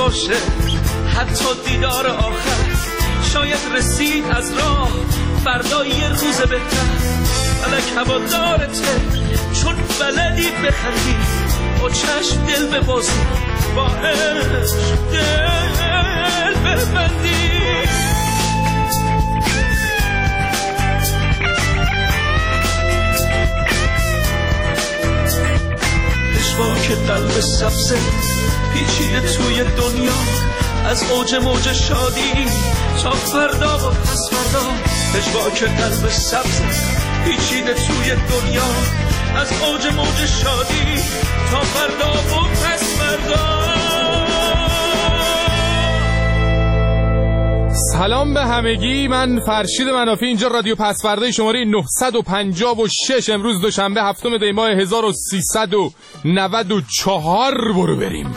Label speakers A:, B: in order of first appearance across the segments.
A: باشه حتی دیدار آخر، شاید رسید از راه فردا یه روز بهتر. فلک هوادارته چون بلدی بخندی، با چشم دل ببازی، با عشق دل ببندی. پشواک قلب سبزه پیچیده توی دنیا، از اوج موج شادی تا فردا و پس فردا. پشواک قلب سبزه پیچیده توی دنیا، از اوج موج شادی تا فردا و پس فردا.
B: سلام به همگی، من فرشید منافی، اینجا رادیو پسفردا شماره 956. امروز دوشنبه 7 دی ماه 1394. برو بریم.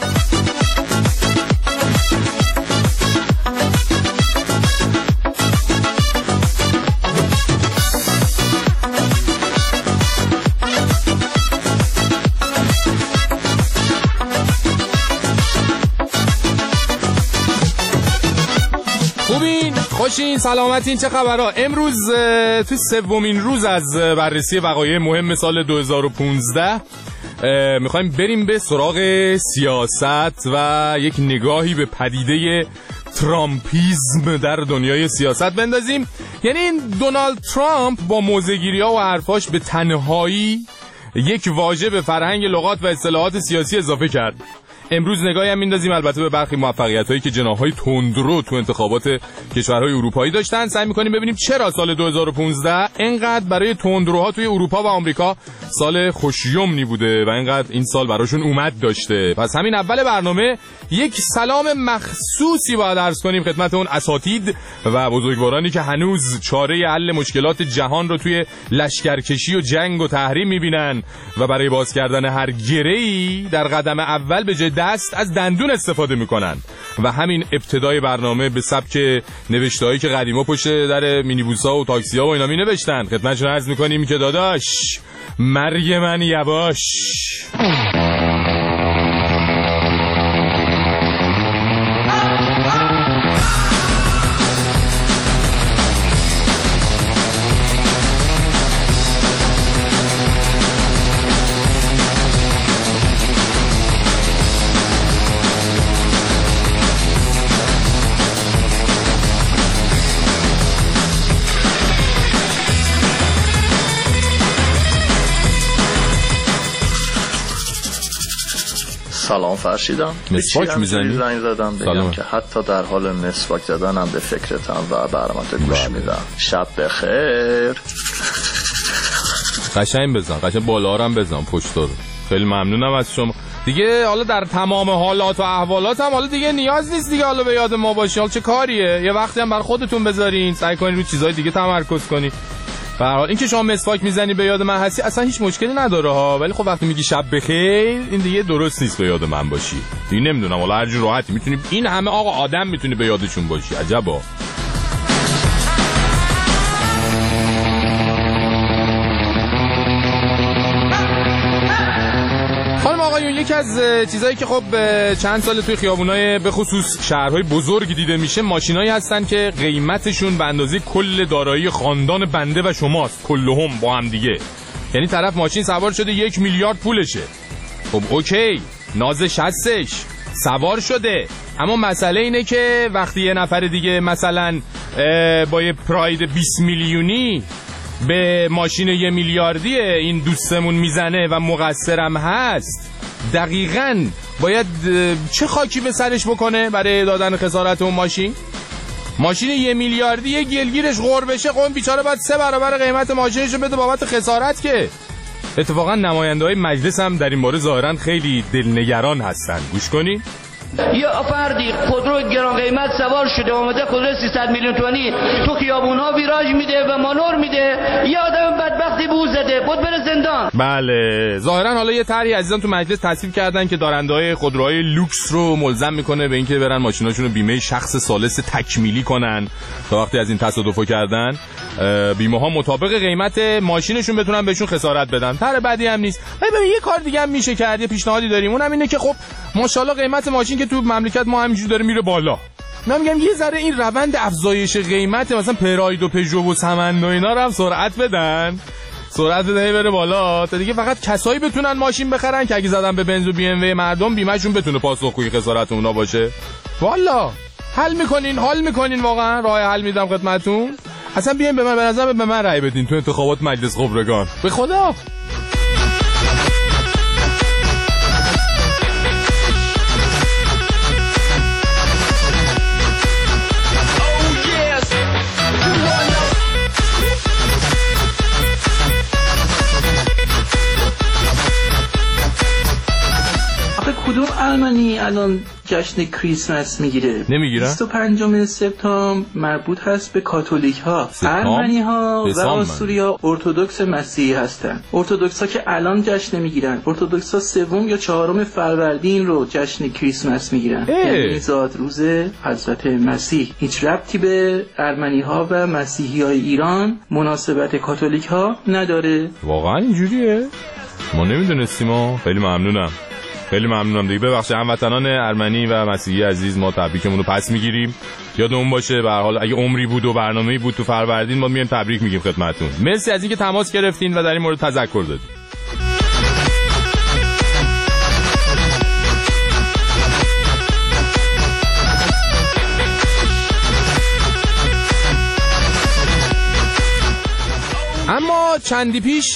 B: خوشین، سلامتین، چه خبرها؟ امروز تو سومین روز از بررسی وقایع مهم سال 2015 میخوایم بریم به سراغ سیاست و یک نگاهی به پدیده ترامپیزم در دنیای سیاست بندازیم. یعنی دونالد ترامپ با موضع‌گیری‌ها و حرفاش به تنهایی یک واژه به فرهنگ لغات و اصطلاحات سیاسی اضافه کرد. امروز نگاهی هم میندازیم البته به برخی موفقیت‌هایی که جناح‌های تندرو تو انتخابات کشورهای اروپایی داشتن. سعی می‌کنیم ببینیم چرا سال 2015 اینقدر برای تندروها توی اروپا و آمریکا سال خوشیومنی بوده و اینقدر این سال براشون اومد داشته. پس همین اول برنامه یک سلام مخصوصی باید عرض کنیم خدمت اون اساتید و بزرگوارانی که هنوز چاره حل مشکلات جهان رو توی لشکرکشی و جنگ و تحریم می‌بینن و برای باز کردن هر گره‌ای در قدم اول به جای دست از دندون استفاده میکنن و همین ابتدای برنامه به سبک نوشته‌هایی که قدیما پشت در مینیبوس‌ها و تاکسی‌ها و اینا می نوشتن خدمتشون عرض میکنیم که داداش مرگ من یواش.
C: سلام فرشیدم.
B: مسواک میزنی؟
C: زنگ زدم بگم که حتی در حال مسواک زدنم به فکرتم و برنامه‌ت گوش میدم. شب بخیر.
B: قشنگ بزن، قشنگ بالا هم بزن پشت رو. خیلی ممنونم از شما. دیگه حالا در تمام حالات و احوالات هم حالا دیگه نیاز نیست دیگه حالا به یاد ما باشی. حالا چه کاریه؟ یه وقتی هم بر خودتون بذارین، سعی کنین رو چیزای دیگه تمرکز کنین. به هر حال این که شما مسواک میزنی به یاد من هستی اصلا هیچ مشکلی نداره ها، ولی خب وقتی میگی شب بخیر این دیگه درست نیست به یاد من باشی. دیگه نمیدونم حالا هر جور راحتی میتونی، این همه آقا آدم میتونی به یادشون باشی. عجبا. یکی از چیزایی که خب چند سال توی خیابونای به خصوص شهرهای بزرگ دیده میشه، ماشینایی هستن که قیمتشون به اندازه کل دارایی خاندان بنده و شماست، کلهم با هم دیگه. یعنی طرف ماشین سوار شده 1 میلیارد پولشه. خب اوکی، نازش هستش، سوار شده، اما مسئله اینه که وقتی یه نفر دیگه مثلا با یه پراید 20 میلیونی به ماشین 1 میلیاردی این دوستمون میزنه و مقصرم هست، دقیقاً باید چه خاکی به سرش بکنه برای دادن خسارت اون ماشین؟ ماشین 1 میلیاردی یه گلگیرش غور بشه، اون بیچاره باید 3 برابر قیمت ماشینش رو بده بابت خسارت. که اتفاقا نماینده‌های مجلس هم در این باره ظاهراً خیلی دلنگران هستن. گوش کنین.
D: یه فردی خودرو گران قیمت سوار شده اومده خودرو 300 میلیون تومانی تو خیابون‌ها ویراژ میده و مانور میده، یه آدم بدبختی بو زده بود بره زندان.
B: بله، ظاهرا حالا یه طرحی عزیزان تو مجلس تصویب کردن که دارنده‌های خودروهای لوکس رو ملزم میکنه به اینکه برن ماشیناشون رو بیمه شخص ثالث تکمیلی کنن تا وقتی از این تصادفو کردن بیمه‌ها مطابق قیمت ماشینشون بتونن بهشون خسارت بدن. طرح بدی هم نیست. ببین یه کار دیگه هم میشه کرد، یه پیشنهادی داریم، اونم اینه که خب ماشاءالله قیمت ماشین که تو مملکت ما همینجوری داره میره بالا. من میگم یه ذره این روند افزایش قیمت مثلا پراید و پژو و سمن و اینا رو هم سرعت بدن بره بالا تا دیگه فقط کسایی بتونن ماشین بخرن که اگه زدن به بنز و بی ام و مردم بیمه‌شون بتونه پاسخگوی خسارت اونا باشه. والا حل میکنین واقعا راه حل میدم خدمتتون. اصلا بیاین به نظر به من رأی بدین تو انتخابات مجلس خبرگان. به خدا
E: کدوم آلمانی الان جشن کریسمس میگیره؟
B: نمیگیرن؟
E: 25 سپتامبر مربوط هست به کاتولیک ها. آلمانی ها و آسوریا ارتدوکس مسیحی هستن. ارتدوکس ها که الان جشن نمیگیرن، ارتدوکس ها 3 یا 4 فروردین رو جشن کریسمس میگیرن، یعنی زاد روز حضرت مسیح. هیچ ربطی به آلمانی ها و مسیحی های ایران مناسبت کاتولیک ها نداره.
B: واقعا اینجوریه؟ ما نمیدونستیم. خیلی ممنونم دیگه. ببخشید هموطنان ارمنی و مسیحی عزیز، ما تبریکمون رو پس میگیریم. یادمون باشه به هر حال اگه عمری بود و برنامه‌ای بود تو فروردین ما میایم تبریک میگیم خدمتتون. مرسی از اینکه تماس گرفتین و در این مورد تذکر دادین. اما چندی پیش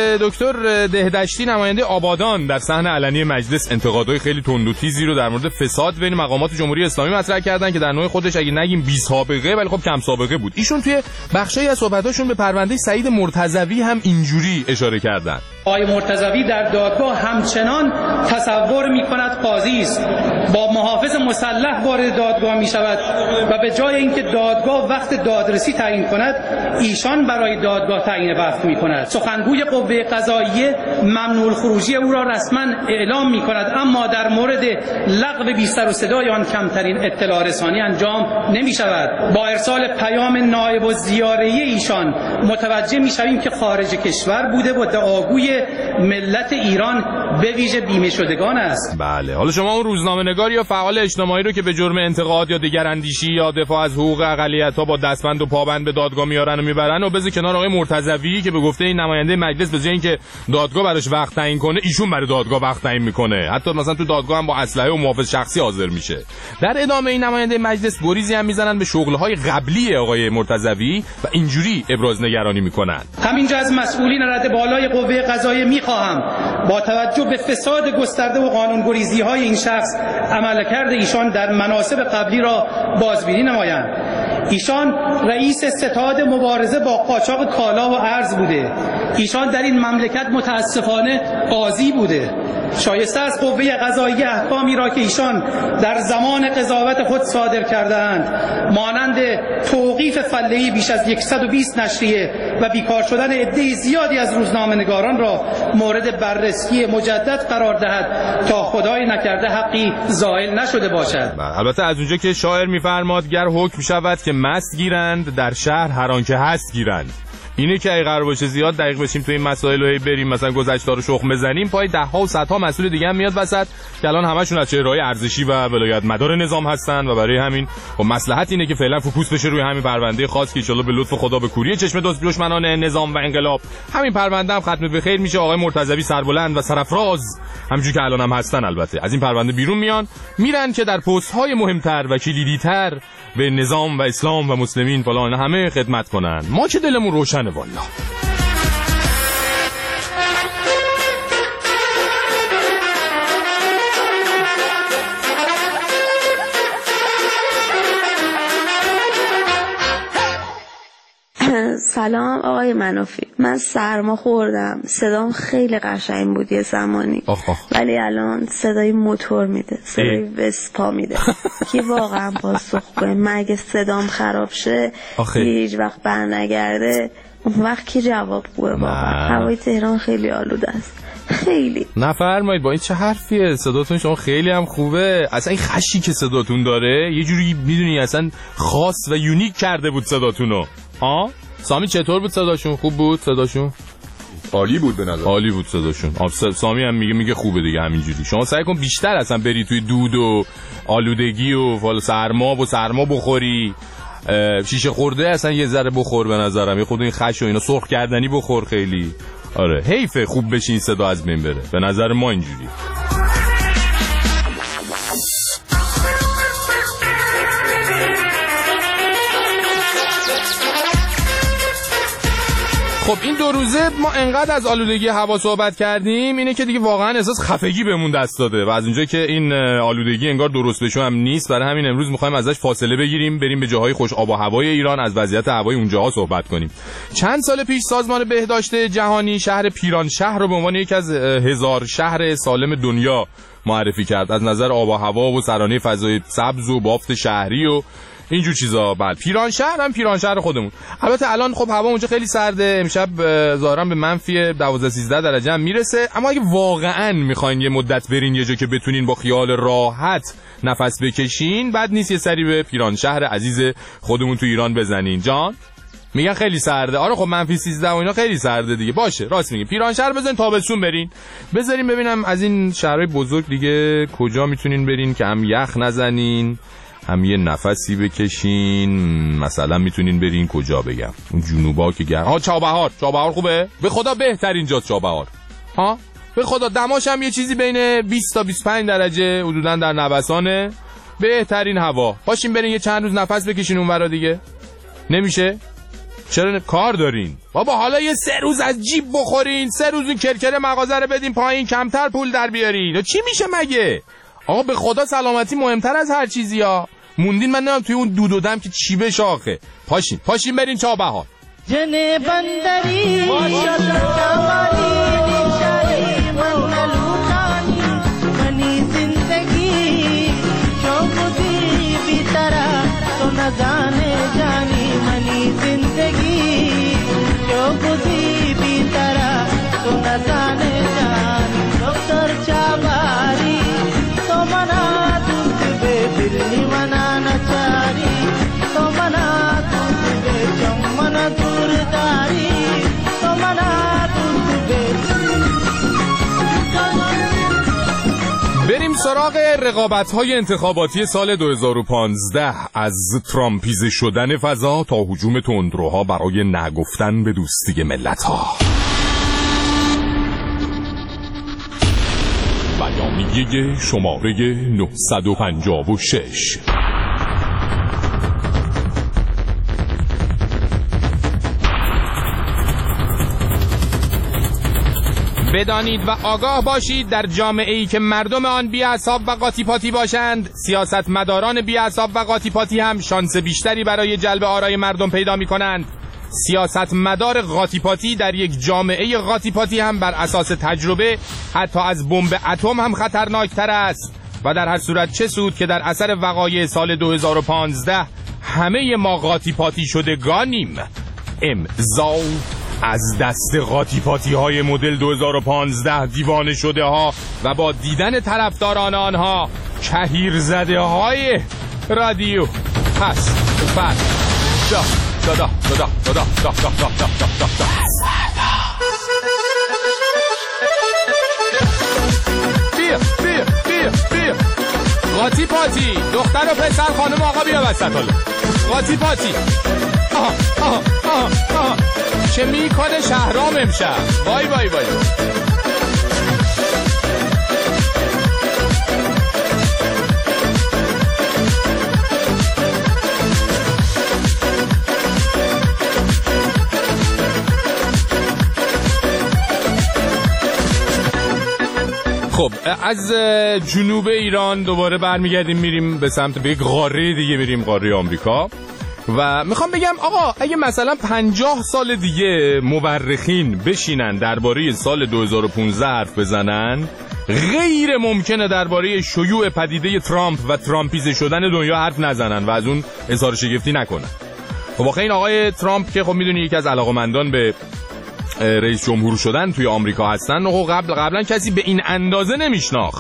B: دکتر دهدشتی نماینده آبادان در صحن علنی مجلس انتقادهای خیلی تند و تیزی رو در مورد فساد بین مقامات جمهوری اسلامی مطرح کردن که در نوع خودش اگه نگیم بی سابقه ولی خب کم سابقه بود. ایشون توی بخشی از صحبتاشون به پرونده سعید مرتضوی هم اینجوری اشاره کردن.
F: آقای مرتضوی در دادگاه همچنان تصور می‌کند قاضی است، با محافظ مسلح وارد دادگاه می‌شود و به جای اینکه دادگاه وقت دادرسی تعیین کند ایشان برای دادگاه تعیین وقت می‌کند. سخنگوی قوه قضاییه ممنوع الخروجی او را رسما اعلام می‌کند، اما در مورد لغو بی سر و صدای آن کمترین اطلاع رسانی انجام نمی‌شود. با ارسال پیام نایب الزیاره ایشان متوجه می‌شویم که خارج کشور بوده و دعاگوی ملت ایران به ویژه بیمه شدگان است.
B: بله، حالا شما اون روزنامه‌نگار یا فعال اجتماعی رو که به جرم انتقاد یا دگراندیشی یا دفاع از حقوق اقلیت‌ها با دستبند و پابند به دادگاه میارن و میبرن و بذار کنار آقای مرتضوی که به گفته این نماینده مجلس به جای اینکه دادگاه براش وقت تعیین کنه ایشون برای دادگاه وقت تعیین میکنه. حتی مثلا تو دادگاه هم با اسلحه و محافظ شخصی حاضر میشه. در ادامه این نماینده مجلس گریزی هم میزنن به شغل‌های قبلی آقای مرتضوی و اینجوری ابراز نگرانی میکنن.
F: همینجا از مسئولین رده بالای قوه قضاییه میخواهم با توجه به فساد گسترده و قانون‌گریزی‌های این شخص عملکرد ایشان در مناصب قبلی را بازبینی نمایند. ایشان رئیس ستاد مبارزه با قاچاق کالا و ارز بوده. ایشان در این مملکت متاسفانه قاضی بوده. شایسته از قوه قضاییه احکامی را که ایشان در زمان قضاوت خود صادر کرده‌اند مانند توقیف فله‌ای بیش از 120 نشریه و بیکار شدن عده زیادی از روزنامه‌نگاران را مورد بررسی مجدد قرار دهد تا خدای نکرده حقی زائل نشده باشد.
B: البته از اونجا که شاعر می‌فرماد گر حکم شود که مست گیرند در شهر هر آن که هست گیرند. اینه که اگه قرار باشه زیاد دقیق بشیم تو این مسائل رو بریم مثلا گذشته رو شخم بزنیم پای ده‌ها و صدها مسئول دیگه هم میاد وسط که الان همشون از چهره‌های ارزشی و ولایت مدار نظام هستن و برای همین خب مصلحت اینه که فعلا فوکوس بشه روی همین پرونده خاص که ان شاءالله به لطف خدا به کوری چشم دشمنان نظام و انقلاب همین پرونده هم ختم به خیر میشه. آقای مرتضوی سربلند و سرافراز همونجوری که الان هم هستن البته از این پرونده بیرون میرن که در پست‌های مهمتر و کلیدی‌تر به نظام و اسلام و مسلمین فلان همه خدمت کنن. ما که دلمون روشنه والله.
G: سلام آقای منافی، من سرما خوردم، صدام خیلی قشنگ بود یه زمانی ولی الان صدای موتور میده، صدای وسپا میده که واقعا پاسخگوه. مگه صدام خراب شه هیچ وقت برنگرده اون وقت کی جوابگوه؟ واقعا هوای تهران خیلی آلوده است. خیلی
B: نفرمایید با این چه حرفیه؟ صداتون شما خیلی هم خوبه. اصلا این خشی که صداتون داره یه جوری میدونی اصلا خاص و یونیک کرده بود صداتونو. سامی چطور بود صداشون؟ خوب بود صداشون؟ عالی بود به نظر. عالی بود صداشون. سامی هم میگه خوبه دیگه همینجوری. شما سعی کن بیشتر اصلا بری توی دود و آلودگی و سرما بخوری. شیشه خورده اصلا یه ذره بخور به نظرم، یه خود این خش و اینا سرخ کردنی بخور خیلی. آره حیفه خوب بشین صدا از بین بره به نظر ما اینجوری. خب این 2 روزه ما انقدر از آلودگی هوا صحبت کردیم اینه که دیگه واقعا احساس خفگی بهمون دست داده و از اونجایی که این آلودگی انگار درست بشو هم نیست، برای همین امروز می‌خوایم ازش فاصله بگیریم، بریم به جاهای خوش آب و هوای ایران، از وضعیت هوای اونجاها صحبت کنیم. چند سال پیش سازمان بهداشت جهانی شهر پیرانشهر رو به عنوان یکی از 1000 شهر سالم دنیا معرفی کرد از نظر آب و هوا و سرانه فضای سبز و بافت شهری و اینجور چیزا. بعد پیرانشهر هم پیرانشهر خودمون. البته الان خب هوا اونجا خیلی سرده، امشب ظاهرا به منفی 12-13 درجه هم میرسه، اما اگه واقعا میخواین یه مدت برین یه جا که بتونین با خیال راحت نفس بکشین، بعد نیست یه سری به پیرانشهر عزیز خودمون تو ایران بزنین. جان میگن خیلی سرده. آره خب منفی 13 و اینا خیلی سرده دیگه. باشه راست میگی، پیرانشهر بزنین تابستون برین. بذارین ببینم از این شهرهای بزرگ دیگه کجا میتونین برین که هم یخ نزنین هم یه نفسی بکشین. مثلا میتونین برین کجا بگم، اون جنوبا که گرم. چابهار خوبه به خدا، بهترین جاست چابهار. به خدا دماش هم یه چیزی بین 20 تا 25 درجه حدوداً در نوسانه، بهترین هوا. باشین برین یه چند روز نفس بکشین اونورا دیگه. نمیشه؟ چرا کار دارین بابا؟ حالا یه 3 روز از جیب بخورین، 3 روز این کرکر مغازه رو بدین پایین، کمتر پول در بیارین. چی میشه مگه؟ آقا به خدا سلامتی مهمتر از هر چیزی ها. موندین من نمیم توی اون دود و دم که چی به شاخه. پاشین برین چابهار.
H: جن بندری ماشاءالله نیشاری من لوٹانی منی زندگی چوبدی بیترا تو نہ جانے جانی منی زندگی چوبدی بیترا تو نہ جانے جانی ڈاکٹر چاباری تو منا دل بے دل منا نچاری تو منا دل بے چمن دورداری تو منا دل بے.
B: بریم سراغ رقابت‌های انتخاباتی سال 2015 از ترامپیزه شدن فضا تا هجوم تندروها برای نگفتن به دوستی ملت‌ها. بیانیه شماره 956. بدانید و آگاه باشید در جامعه‌ای که مردم آن بی‌حساب و قاطی پاتی باشند، سیاستمداران بی‌حساب و قاطی پاتی هم شانس بیشتری برای جلب آرای مردم پیدا می‌کنند. سیاستمدار قاطی پاتی در یک جامعه قاطی پاتی هم بر اساس تجربه حتی از بمب اتم هم خطرناکتر است و در هر صورت چه سود که در اثر وقایع سال 2015 همه ما قاطی پاتی شدگانیم. امضا از دست قاطی پاتی های مدل 2015 دیوانه شده ها و با دیدن طرفداران آنها کهیر زده های رادیو پس بیا قاطی پاتی دختر و پسر خانم آقا بیا وسط. حالا قاطی پاتی چه میکنه شهرام امشب؟ وای وای وای. خب از جنوب ایران دوباره برمیگردیم میریم به سمت به یک قاره دیگه، میریم قاره آمریکا و میخوام بگم آقا اگه مثلا 50 سال دیگه مورخین بشینن درباره سال 2015 حرف بزنن، غیر ممکنه درباره شیوع پدیده ترامپ و ترامپیزه شدن دنیا حرف نزنن و از اون اظهار شگفتی نکنن. خب واقعا این آقای ترامپ که خب میدونی یکی از علاقه‌مندان به رئیس جمهور شدن توی آمریکا هستن و قبلا کسی به این اندازه نمیشناخت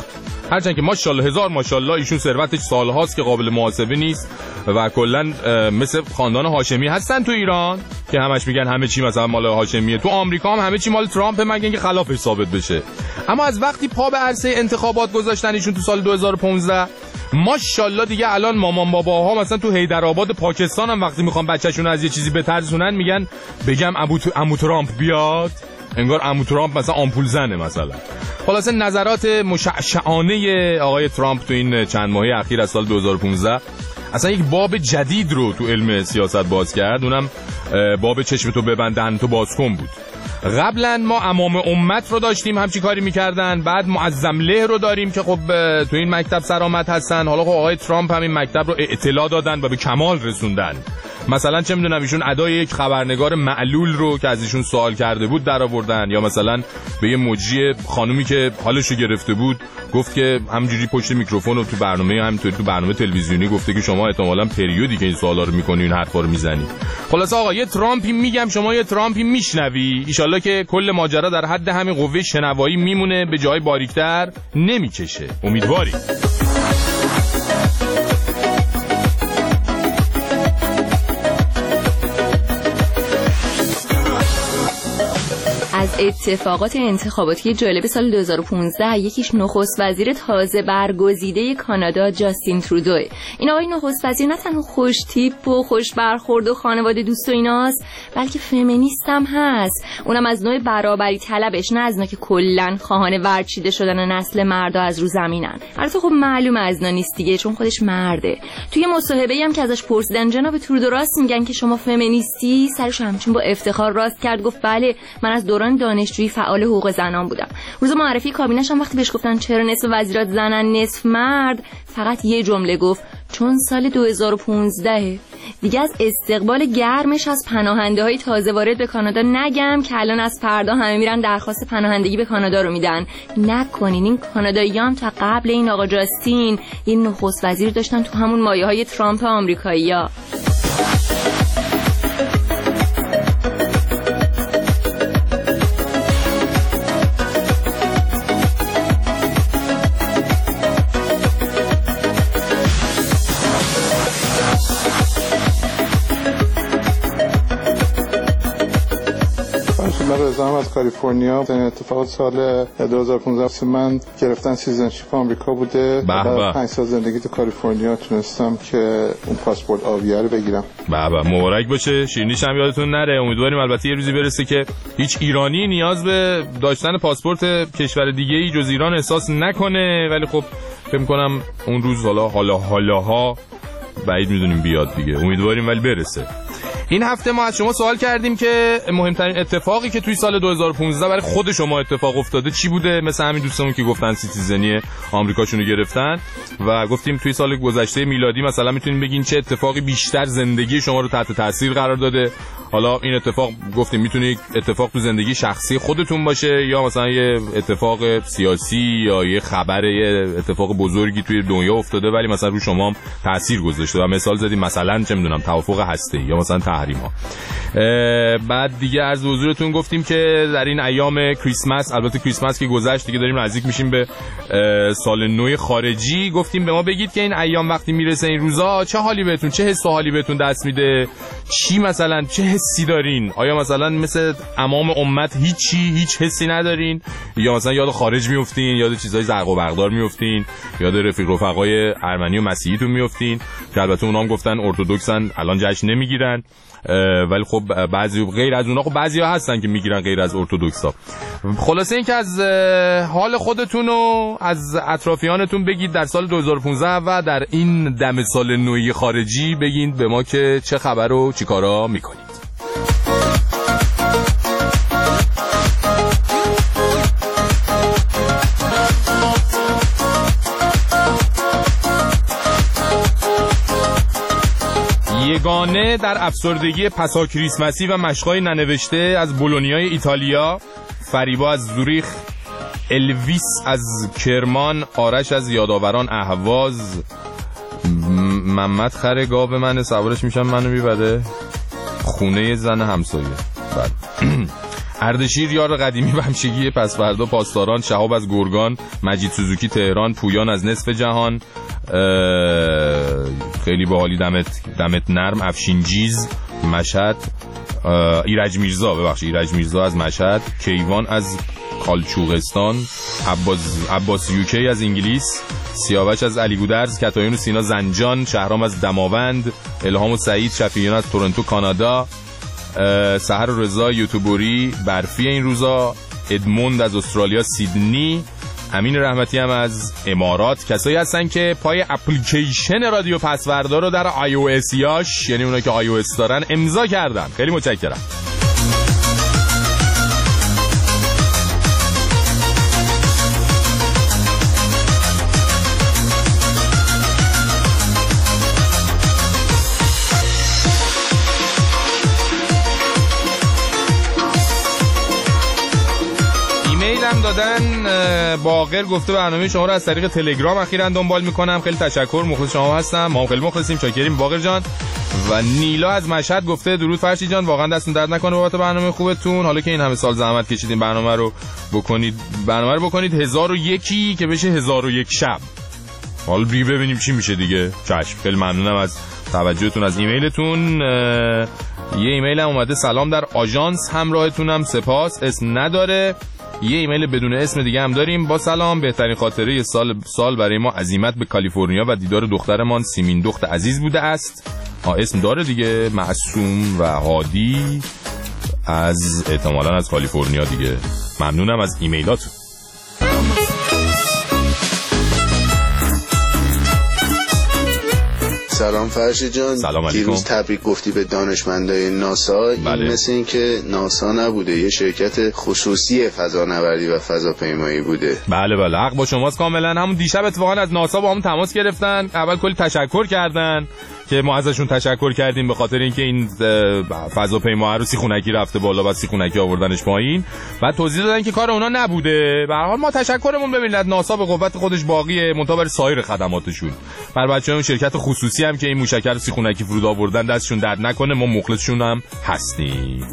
B: هرچند که ماشاءالله هزار ماشاءالله ایشون ثروتش سالهاست که قابل محاسبه نیست و کلا مثل خاندان هاشمی هستن تو ایران که همش میگن همه چی مثلا مال هاشمیه، تو آمریکا هم همه چی مال ترامپ، مگه اینکه خلافش ثابت بشه. اما از وقتی پا به عرصه انتخابات گذاشتن ایشون تو سال 2015 ماشاءالله دیگه الان مامان باباها مثلا تو حیدرآباد پاکستان هم وقتی میخوان بچه‌شون از یه چیزی بترسونن میگن بگم عمو ترامپ بیاد، انگار عمو ترامپ مثلا آمپول زنه مثلا. خلاصه نظرات مشعشعانه آقای ترامپ تو این چند ماهه اخیر از سال 2015 اصلا یک باب جدید رو تو علم سیاست باز کرد، اونم باب چشمتو ببندن تو باز کن بود. قبلا ما امام امت رو داشتیم همچی کاری میکردن، بعد معظم له رو داریم که خب تو این مکتب سرآمد هستن، حالا خب آقای ترامپ هم این مکتب رو اطلاع دادن و به کمال رسوندن. مثلا چه میدونم ایشون ادای یک خبرنگار معلول رو که از ایشون سوال کرده بود در آوردن، یا مثلا به یه مجری خانومی که حالشو گرفته بود گفت که همینجوری پشت میکروفون و تو برنامه همینطوری تو برنامه تلویزیونی گفته که شما احتمالاً پریودی که این سوالا رو میکنی این حرفا رو میزنی. خلاص آقا یه ترامپی میگم شما یه ترامپی میشنوی، ان که کل ماجرا در حد همین قوه شنوایی میمونه، به جای باریکتر نمیکشه. امیدواریم.
I: از اتفاقات انتخاباتی جالب سال 2015 یکیش نخست وزیر تازه برگزیده کانادا جاستین ترودو. این آقای نخست وزیر نه تنها خوش تیپ و خوش برخورد و خانواده دوست و ایناست، بلکه فمینیست هم هست. اونم از نوع برابری طلبش، نه از نوع که کلا خواهان ورچیده شدن نسل مردا از رو زمینن. البته خب معلومه از نوع نیست دیگه، چون خودش مرده. توی مصاحبه‌ای هم که ازش پرسیدن جناب ترودو راست میگن که شما فمینیستی، سرش همچین با افتخار راست کرد، گفت بله من از دوران دانشجویی فعال حقوق زنان بودم. روز معرفی کابینش هم وقتی بهش گفتن چرا نصف وزیرات زنن نصف مرد، فقط یه جمله گفت چون سال 2015 دیگه. از استقبال گرمش از پناهنده‌های تازه وارد به کانادا نگم که الان از فردا همه میرن درخواست پناهندگی به کانادا رو میدن. نکنین این کانادایی‌ها تا قبل این آقا جاستین یه نخست وزیر داشتن تو همون مایه‌های ترامپ آمریکایی‌ها.
J: من رضام از کالیفرنیا. این اتفاقات سال 2015 من گرفتن سیتیزنشیپ آمریکا بوده. بعد 5 سال زندگی تو کالیفرنیا تونستم که اون پاسپورت آبیه رو بگیرم.
B: بابا مبارک باشه، شیرینیش هم یادتون نره. امیدواریم البته یه روزی برسه که هیچ ایرانی نیاز به داشتن پاسپورت کشور دیگه ای جز ایران احساس نکنه، ولی خب فکر می‌کنم اون روز حالاها بعید می‌دونیم بیاد دیگه. امیدواریم ولی برسه. این هفته ما از شما سوال کردیم که مهمترین اتفاقی که توی سال 2015 برای خود شما اتفاق افتاده چی بوده، مثل همین دوستمون که گفتن سیتیزنی آمریکاشون رو گرفتن و گفتیم توی سال گذشته میلادی مثلا میتونین بگین چه اتفاقی بیشتر زندگی شما رو تحت تاثیر قرار داده. حالا این اتفاق گفتیم میتونه یک اتفاق تو زندگی شخصی خودتون باشه، یا مثلا یه اتفاق سیاسی، یا یه خبر، یه اتفاق بزرگی توی دنیا افتاده ولی مثلا رو شما هم تاثیر گذاشته. و مثال زدیم مثلا چه میدونم توافق هسته‌ای یا مثلا تحریم‌ها. بعد دیگه عرض حضورتون گفتیم که در این ایام کریسمس، البته کریسمس که گذشت دیگه داریم نزدیک میشیم به سال نو خارجی، گفتیم به ما بگید که این ایام وقتی میرسه این روزا چه حالی بهتون، چه حس و حالی بهتون دست میده، چی مثلا چه حسی دارین؟ آیا مثلا مثل امام امت هیچ حسی ندارین، یا مثلا یاد خارج میافتین، یاد چیزای زرق و برقدار میافتین، یاد رفقای ارمنی و مسیحیتون میافتین که البته اونام گفتن ارتدوکسن الان جشن نمیگیرن، ولی خب بعضی غیر از اونها خب بعضیا هستن که میگیرن غیر از ارتدوکسا. خلاصه این که از حال خودتون و از اطرافیانتون بگید در سال 2015 و در این دم سال نوی خارجی بگید به ما که چه خبر و چی کارا میکنید. یگانه در افسردگی پسا کریسمسی و مشقای ننوشته از بولونیای ایتالیا، فریبا از زوریخ، الویس از کرمان، آرش از یادآوران اهواز، محمد خر گاو من سوارش میشم منو میبره خونه زن همسایه. اردشیر یار قدیمی بمشگی پس فردا پاسداران، شهاب از گرگان، مجید سوزوکی تهران، پویان از نصف جهان، خیلی باحالی، دمت نرم، افشینجیز مشهد، ایرج میرزا از مشهد، کیوان از کالچوغستان، عباس یوکی از انگلیس، سیاوش از علی گودرز، کتایون و سینا زنجان، شهرام از دماوند، الهام و سعید شفیعیان از تورنتو کانادا، سحر و رضا یوتیوبری برفی این روزا، ادموند از استرالیا سیدنی، امین رحمتی هم از امارات. کسایی هستن که پای اپلیکیشن رادیو پسوردا رو در iOS یاش، یعنی اونایی که iOS دارن، امضا کردن. خیلی متشکرم. دادن باقر گفته برنامه شما رو از طریق تلگرام اخیراً دنبال میکنم. خیلی تشکر، مخلص شما هستم. ما خیلی مخلصیم، شاکریم باقر جان. و نیلا از مشهد گفته درود فرشی جان، واقعا دستتون درد نکنه بابت برنامه خوبتون. حالا که این همه سال زحمت کشیدین برنامه رو بکنید 1001 که بشه 1001 شب. حالا ببینیم چی میشه دیگه. چشم، خیلی ممنونم از توجهتون، از ایمیلتون. یه ایمیل هم اومده، سلام در آژانس همراهتونم، سپاس. اسم نداره. یه ایمیل بدون اسم دیگه هم داریم، با سلام، بهترین خاطره سال برای ما عزیمت به کالیفرنیا و دیدار دخترمان سیمین دخت عزیز بوده است. اسم داره دیگه، معصوم و هادی از احتمالاً از کالیفرنیا دیگه. ممنونم از ایمیلاتون.
K: سلام فرشی جان.
B: سلام علیکم.
K: دیروز تبریک گفتی به دانشمندای ناسا.
B: بله.
K: این مثل این که ناسا نبوده، یه شرکت خصوصی فضانوردی و فضاپیمایی بوده.
B: بله حق با شماست کاملا. همون دیشب اتفاقا از ناسا با هم تماس گرفتن، اول کلی تشکر کردن که ما ازشون تشکر کردیم به خاطر اینکه این فضاپیما رو سیخونکی رفته بالا و سیخونکی آوردنش پایین، و توضیح دادن که کار اونا نبوده. به هر حال ما تشکرمون ببینید ناسا به قوت خودش باقیه، منتها برای سایر خدماتشون. بر بچه‌ها شرکت خصوصی هم که این موشک رو سیخونکی فرود آوردن دستشون درد نکنه، ما مخلصشون هم هستیم.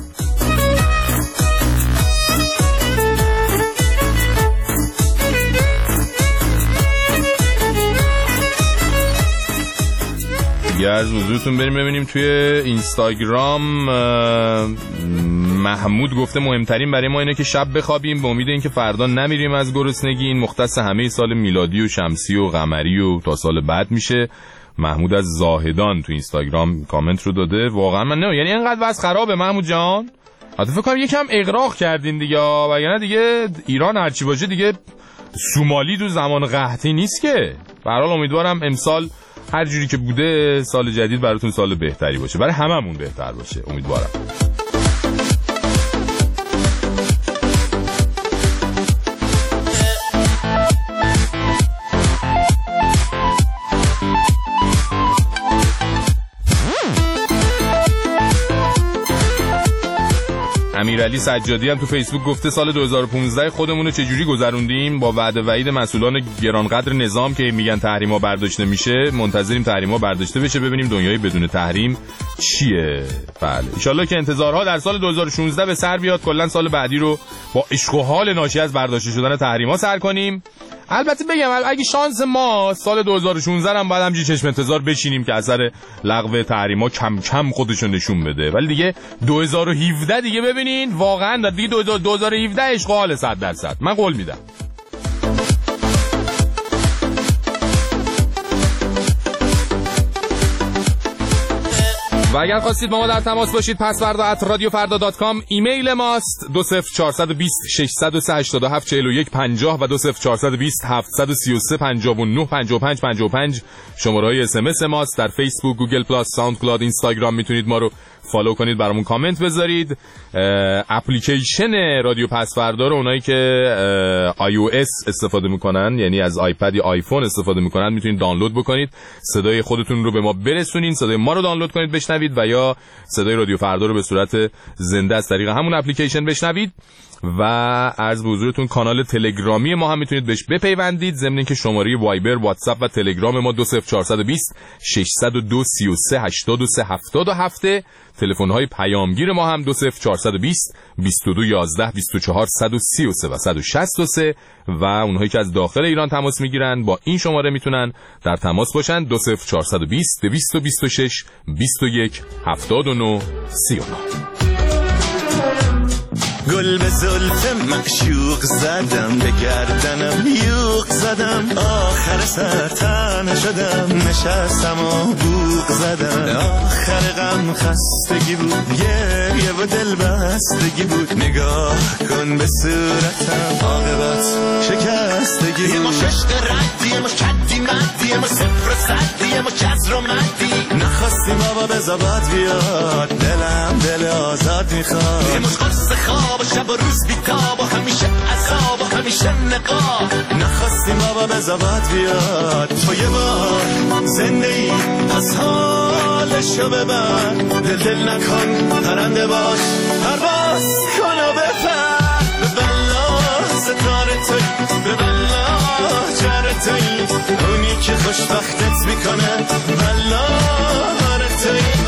B: از حضورتون بریم ببینیم توی اینستاگرام. محمود گفته مهمترین برای ما اینه که شب بخوابیم به امید اینکه فردا نمیریم از گرسنگی. این مختص همه سال میلادی و شمسی و قمری و تا سال بعد میشه. محمود از زاهدان تو اینستاگرام کامنت رو داده. واقعا من نه، یعنی اینقدر وضع خرابه محمود جان؟ حتی فکر کنم یکم اغراق کردین دیگه، وگرنه دیگه ایران هرچی باشه دیگه سومالی تو زمان قحطی نیست که. به هر حال امیدوارم امسال هر جوری که بوده سال جدید براتون سال بهتری باشه، برای هممون بهتر باشه امیدوارم. امیرعلی سجادی هم تو فیسبوک گفته سال 2015 خودمون رو چجوری گذروندیم با وعده وعید مسئولان گرانقدر نظام که میگن تحریما برداشته میشه. منتظریم تحریما برداشته بشه ببینیم دنیای بدون تحریم چیه. بله ان شاءالله که انتظارها در سال 2016 به سر بیاد، کلا سال بعدی رو با عشق و حال ناشی از برداشته شدن تحریما سر کنیم. البته بگم اگه شانس ما سال 2016 هم باید همجوری چشم انتظار بشینیم که اثر لغو تحریما کم کم خودشو نشون بده، ولی دیگه 2017 دیگه ببینین واقعا دیگه 2017 عشق و حال 100%، من قول میدم. و اگر خواستید با ما در تماس باشید passvarda@radiofarda.com ایمیل ماست. 20420 603 87 41 50 و 20420 733 59 55 55 شماره‌های SMS ماست. در فیسبوک، گوگل پلاس، ساوند کلاود، اینستاگرام میتونید ما رو فالو کنید، برامون کامنت بذارید. اپلیکیشن رادیو پسوردا رو اونایی که iOS استفاده میکنن، یعنی از آیپد یا آیفون استفاده میکنن، میتونید دانلود بکنید، صدای خودتون رو به ما برسونین، صدای ما رو دانلود کنید بشنوید، و یا صدای رادیو فردا رو به صورت زنده از طریق همون اپلیکیشن بشنوید. و عرض به حضورتون کانال تلگرامی ما هم میتونید بهش بپیوندید، ضمن اینکه شماره وایبر، واتساپ و تلگرام ما 20420 602 33 83 77. تلفن‌های پیامگیر ما هم 20420 22 11 24 133 و 163 و اونهایی که از داخل ایران تماس میگیرن با این شماره میتونن در تماس باشن 20420 226 21 79 39.
L: گل به زلف معشوق زدم، به گردنم یوق زدم، آخر سر تنه شدم، نشستم و بوق زدم، آخر غم خستگی بود، گریه و دل بستگی بود، نگاه کن به صورتم، عاقبت شکستگی بود، یه ما ششق ردی، ما کدی مدی، ما صفر صدی، ما کسر و مدی، نخواستی بابا بزابات بیاد، دلم دل آزاد میخواد، یه مش قرص خواب و شب و روز بیتاب و همیشه عذاب و همیشه نقاب، نخواستیم بابا بزابات بیاد، تو یه بار زنده ای از حالشو ببر، دل نکن پرنده باش، پرواز کن و بپر، به بلا ستاره توی، به بلا جره توی، اونی که خوشبختت میکنه، بلا توی.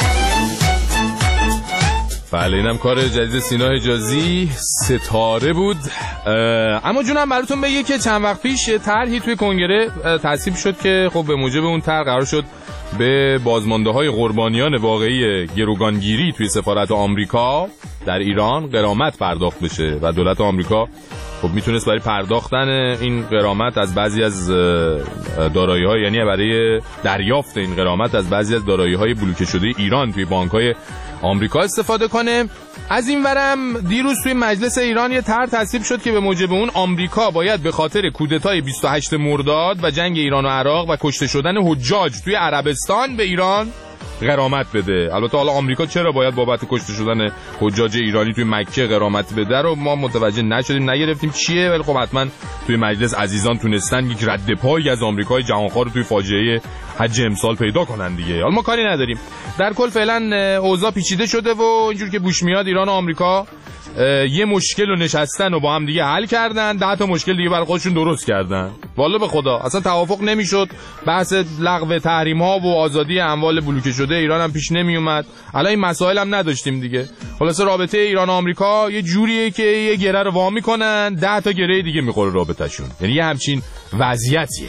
B: بله اینم کار جدید سینا حجازی، ستاره بود. اما جونم براتون بگه که چند وقت پیش طرحی توی کنگره تصویب شد که خب به موجب اون طرح قرار شد به بازمانده‌های قربانیان واقعی گروگانگیری توی سفارت آمریکا در ایران غرامت پرداخت بشه و دولت آمریکا خب میتونست برای پرداختن این غرامت از بعضی از دارایی‌ها، یعنی برای دریافت این غرامت از بعضی از دارایی‌های بلوکه شده ایران توی بانک‌های آمریکا استفاده کنه. از این ورم دیروز توی مجلس ایران یه طرح تصویب شد که به موجب اون آمریکا باید به خاطر کودتای 28 مرداد و جنگ ایران و عراق و کشته شدن حجاج توی عربستان به ایران غرامت بده. البته حالا آمریکا چرا باید بابت کشته شدن حجاج ایرانی توی مکه غرامت بده رو ما متوجه نشدیم، نگرفتیم چیه، ولی خب حتما توی مجلس عزیزان تونستن یک رد پایی از آمریکای جهانخوار رو توی فاجعه حج امسال پیدا کنن دیگه. حالا ما کاری نداریم. در کل فعلا اوضاع پیچیده شده و اینجور که بوش میاد ایران و آمریکا یه مشکل رو نشستن و با هم دیگه حل کردن، 10 تا مشکل دیگه برای خودشون درست کردن. والله به خدا اصلا توافق نمیشد، بحث لغو تحریم ها و آزادی اموال بلوکه شده ایران هم پیش نمی اومد، الان این مسائل هم نداشتیم دیگه. خلاص رابطه ایران و آمریکا یه جوریه که یه گره رو وا میکنن 10 تا گره دیگه میخوره رابطه‌شون، یعنی یه همچین وضعیتیه.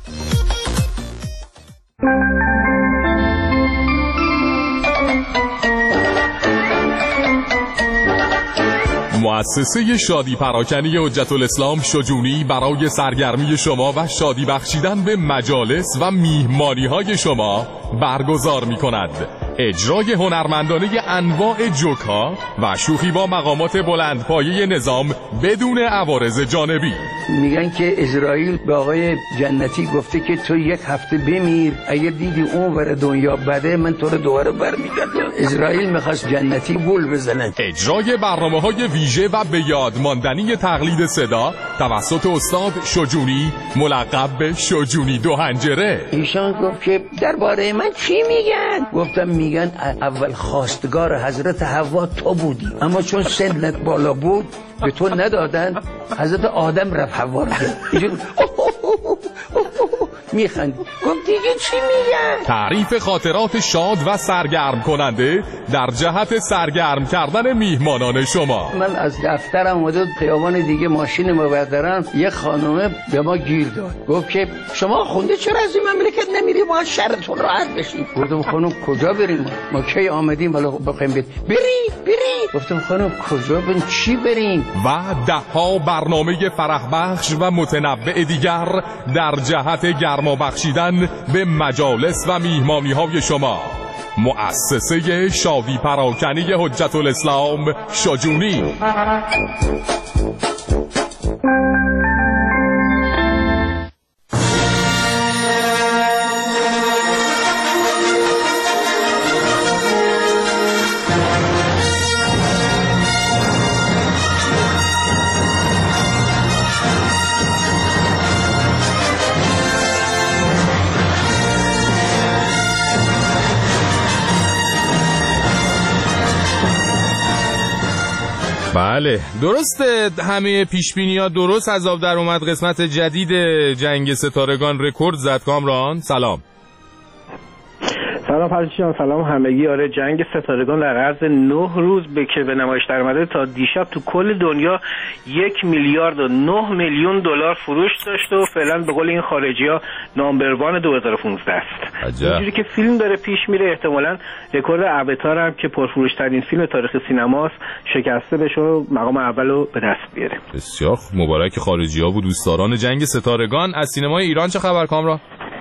B: مؤسسه شادی پراکنی حجت الاسلام شجونی برای سرگرمی شما و شادی بخشیدن به مجالس و میهمانی های شما برگزار می کند اجرای هنرمندانه انواع جوک‌ها و شوخی با مقامات بلندپایه نظام بدون عوارض جانبی.
M: میگن که اسرائیل به آقای جنتی گفته که تو 1 هفته بمیر، اگه دیدی اون ور دنیا بده من تو رو دوباره برمیگردم. اسرائیل میخواست جنتی گل بزنه.
B: اجرای برنامه‌های ویژه و به یاد ماندنی تقلید صدا توسط استاد شجونی ملقب به شجونی دو حنجره.
M: ایشان گفت که درباره من چی میگن؟ گفتم میگن اول خواستگار حضرت حوا تو بودی، اما چون سنت بالا بود به تو ندادن، حضرت آدم رفت حوا رو گرفت. میخند. گفت دیگه چی میگن؟
B: تعریف خاطرات شاد و سرگرم کننده در جهت سرگرم کردن میهمانان شما.
M: من از دفترم اومدم خیابان دیگه ماشین مبردرم، یه خانومه به ما گیر داد، گفت که شما خونده چرا از این مملکت نمیری ما شرتون راحت بشید؟ گفتم خانم کجا بریم؟ ما کی آمدیم حالا بخوایم بری؟ گفتم خانم کجا بریم؟ چی بریم؟
B: و 10 برنامه فرح بخش و متنوع دیگر در جهت گرما بخشیدن به مجالس و میهمانی های شما. مؤسسه شادی پراکنی حجت الاسلام شجونی. بله درسته، همه پیشبینی‌ها درست از آب در اومد. قسمت جدید جنگ ستارگان رکورد زد. کامران سلام.
N: سلام پرچیان، سلام همگی. آره جنگ ستارگان در عرض 9 روز که به نمایش در اومده تا دیشب تو کل دنیا 1 میلیارد و 9 میلیون دلار فروش داشته و فعلا به قول این خارجی‌ها نامبروان 2015 است. اینجوری که فیلم داره پیش میره احتمالاً رکورد اواتار هم که پرفروش‌ترین فیلم تاریخ سینماست شکسته بشه و مقام اولو به دست بیاره.
B: بسیار مبارک خارجی‌ها و دوستداران جنگ ستارگان. از سینمای ایران چه خبر کامران؟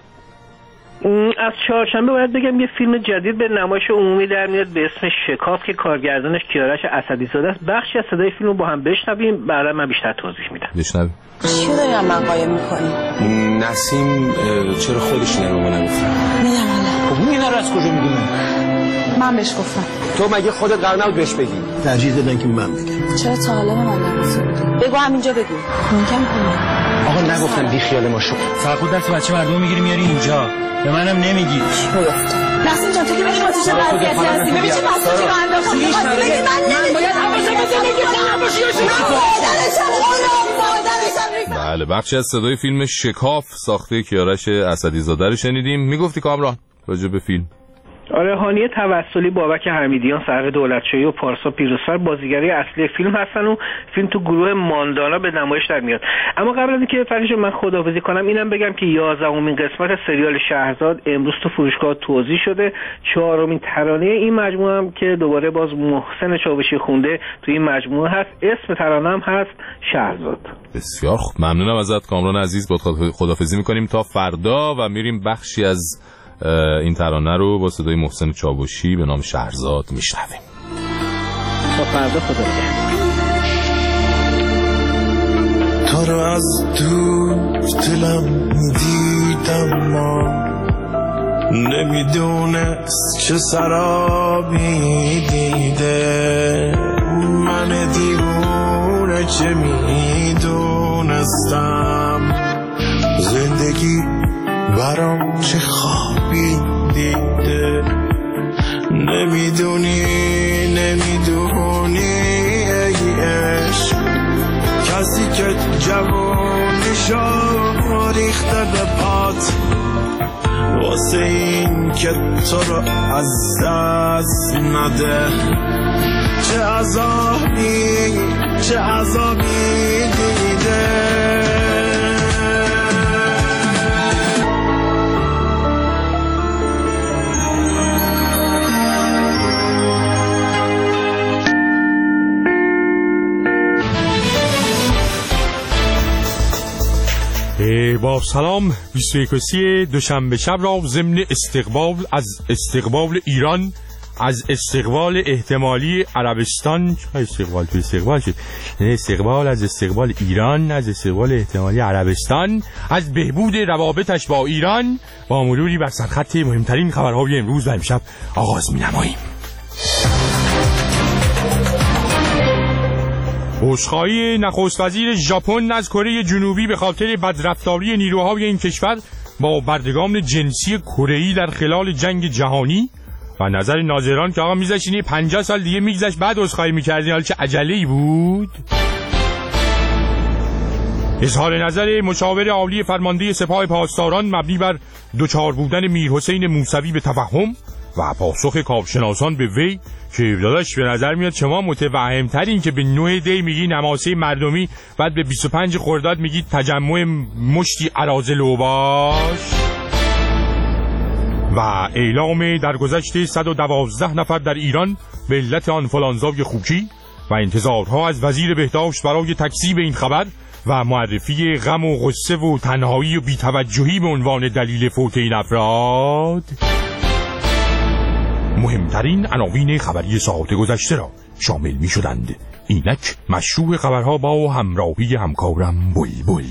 N: از چهارشنبه باید بگم یه فیلم جدید به نمایش عمومی در میاد به اسم شکاف که کارگردانش کیارش اسدی‌زاده است. بخشی از صدای فیلم رو با هم بشنویم، بعدا من بیشتر توضیح میدم.
B: بشنویم.
O: چی داری هم من قایم میکنی؟
P: نسیم چرا خودش اینا رو نگفتن؟
O: میدم حالا.
P: خب اون اینا رو از کجا میدونه؟
O: من بهش گفتم.
P: تو مگه خودت قرار نبود بهش بگی؟ ترجیح دادن که من بگم.
O: چرا تا حالا به من نگفتی؟ بگو همینجا بگو. ممکن کنه.
P: آقا نگفتم بی خیال ما شو.
Q: فرقود دست بچه مردم میگیری میاری اینجا. به منم نمیگی.
O: نسیم جان تو که بهش آتیش وضعیتی هستی. ببین چه مسئولی رو انداختی. بگی من باید حواسم به زندگی خودم باشی یا
B: بله بخشی از صدای فیلم شکاف ساخته کیارش اسدی‌زاده رو شنیدیم. میگفتی کامران راجع به فیلم؟
N: آره هانیه توسلی، بابک حمیدیان، سحر دولتشاهی و پارسا پیروزفر بازیگری اصلی فیلم هستن و فیلم تو گروه ماندانا به نمایش در میاد. اما قبل از اینکه فرشو من خداحافظی کنم اینم بگم که 11مین قسمت سریال شهرزاد امروز تو فروشگاه توزیع شده. 4مین ترانه این مجموعه هم که دوباره باز محسن چاوشی خونده تو این مجموعه هست. اسم ترانه هم هست شهرزاد.
B: بسیار خوب، ممنونم ازت کامران عزیز. با خداحافظی میکنیم تا فردا و میریم بخشی از این ترانه رو با صدای محسن چاوشی به نام شهرزاد میشنویم.
N: تا فردا خدا نگهدار.
L: تو رو از دور دلم دیدم ما نمیدونست چه سرابی دیده من دیوونه چه میدونستم زندگی برام چه خوابی دیده نمیدونی ای عشق کسی که جوانیشو ریخته به پات واسه این که تو رو از دست نده چه عذابی دیده.
R: با سلام 21 دوشنبه شب را ضمن استقبال از استقبال ایران از استقبال احتمالی عربستان استقبال شد استقبال از استقبال ایران از استقبال احتمالی عربستان از بهبود روابطش با ایران با مروری بر سرخط مهمترین خبرهای امروز و امشب آغاز می‌نماییم. عذرخواهی نخست وزیر ژاپن از کره جنوبی به خاطر بدرفتاری نیروهای این کشور با بردگان جنسی کره‌ای در خلال جنگ جهانی و نظر ناظران که آقا میذاشتین 50 سال دیگه میگذشت بعد عذرخواهی میکردین، حالا چه عجله‌ای بود. اظهار نظر مشاور عالی فرمانده سپاه پاسداران مبنی بر دوچار بودن میرحسین موسوی به تفهم و پاسخ کارشناسان به وی که داداش به نظر میاد شما متوهم‌ترین که به 9 دی میگی نماسه مردمی بعد به 25 خرداد میگی تجمع مشتی اراذل اوباش و اعلام درگذشت 112 نفر در ایران به علت آنفولانزای خوکی و انتظارها از وزیر بهداشت برای تکذیب این خبر و معرفی غم و غصه و تنهایی و بی‌توجهی به عنوان دلیل فوت این افراد مهمترین عناوین خبری ساعات گذشته را شامل می شدند. اینک مشروع خبرها با همراهی همکارم بلبل.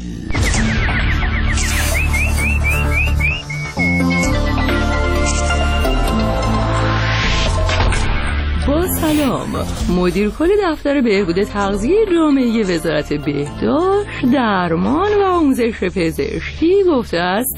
I: با سلام. مدیر کل دفتر بهبود تغذیه جامعه وزارت بهداشت، درمان و آموزش پزشکی گفته است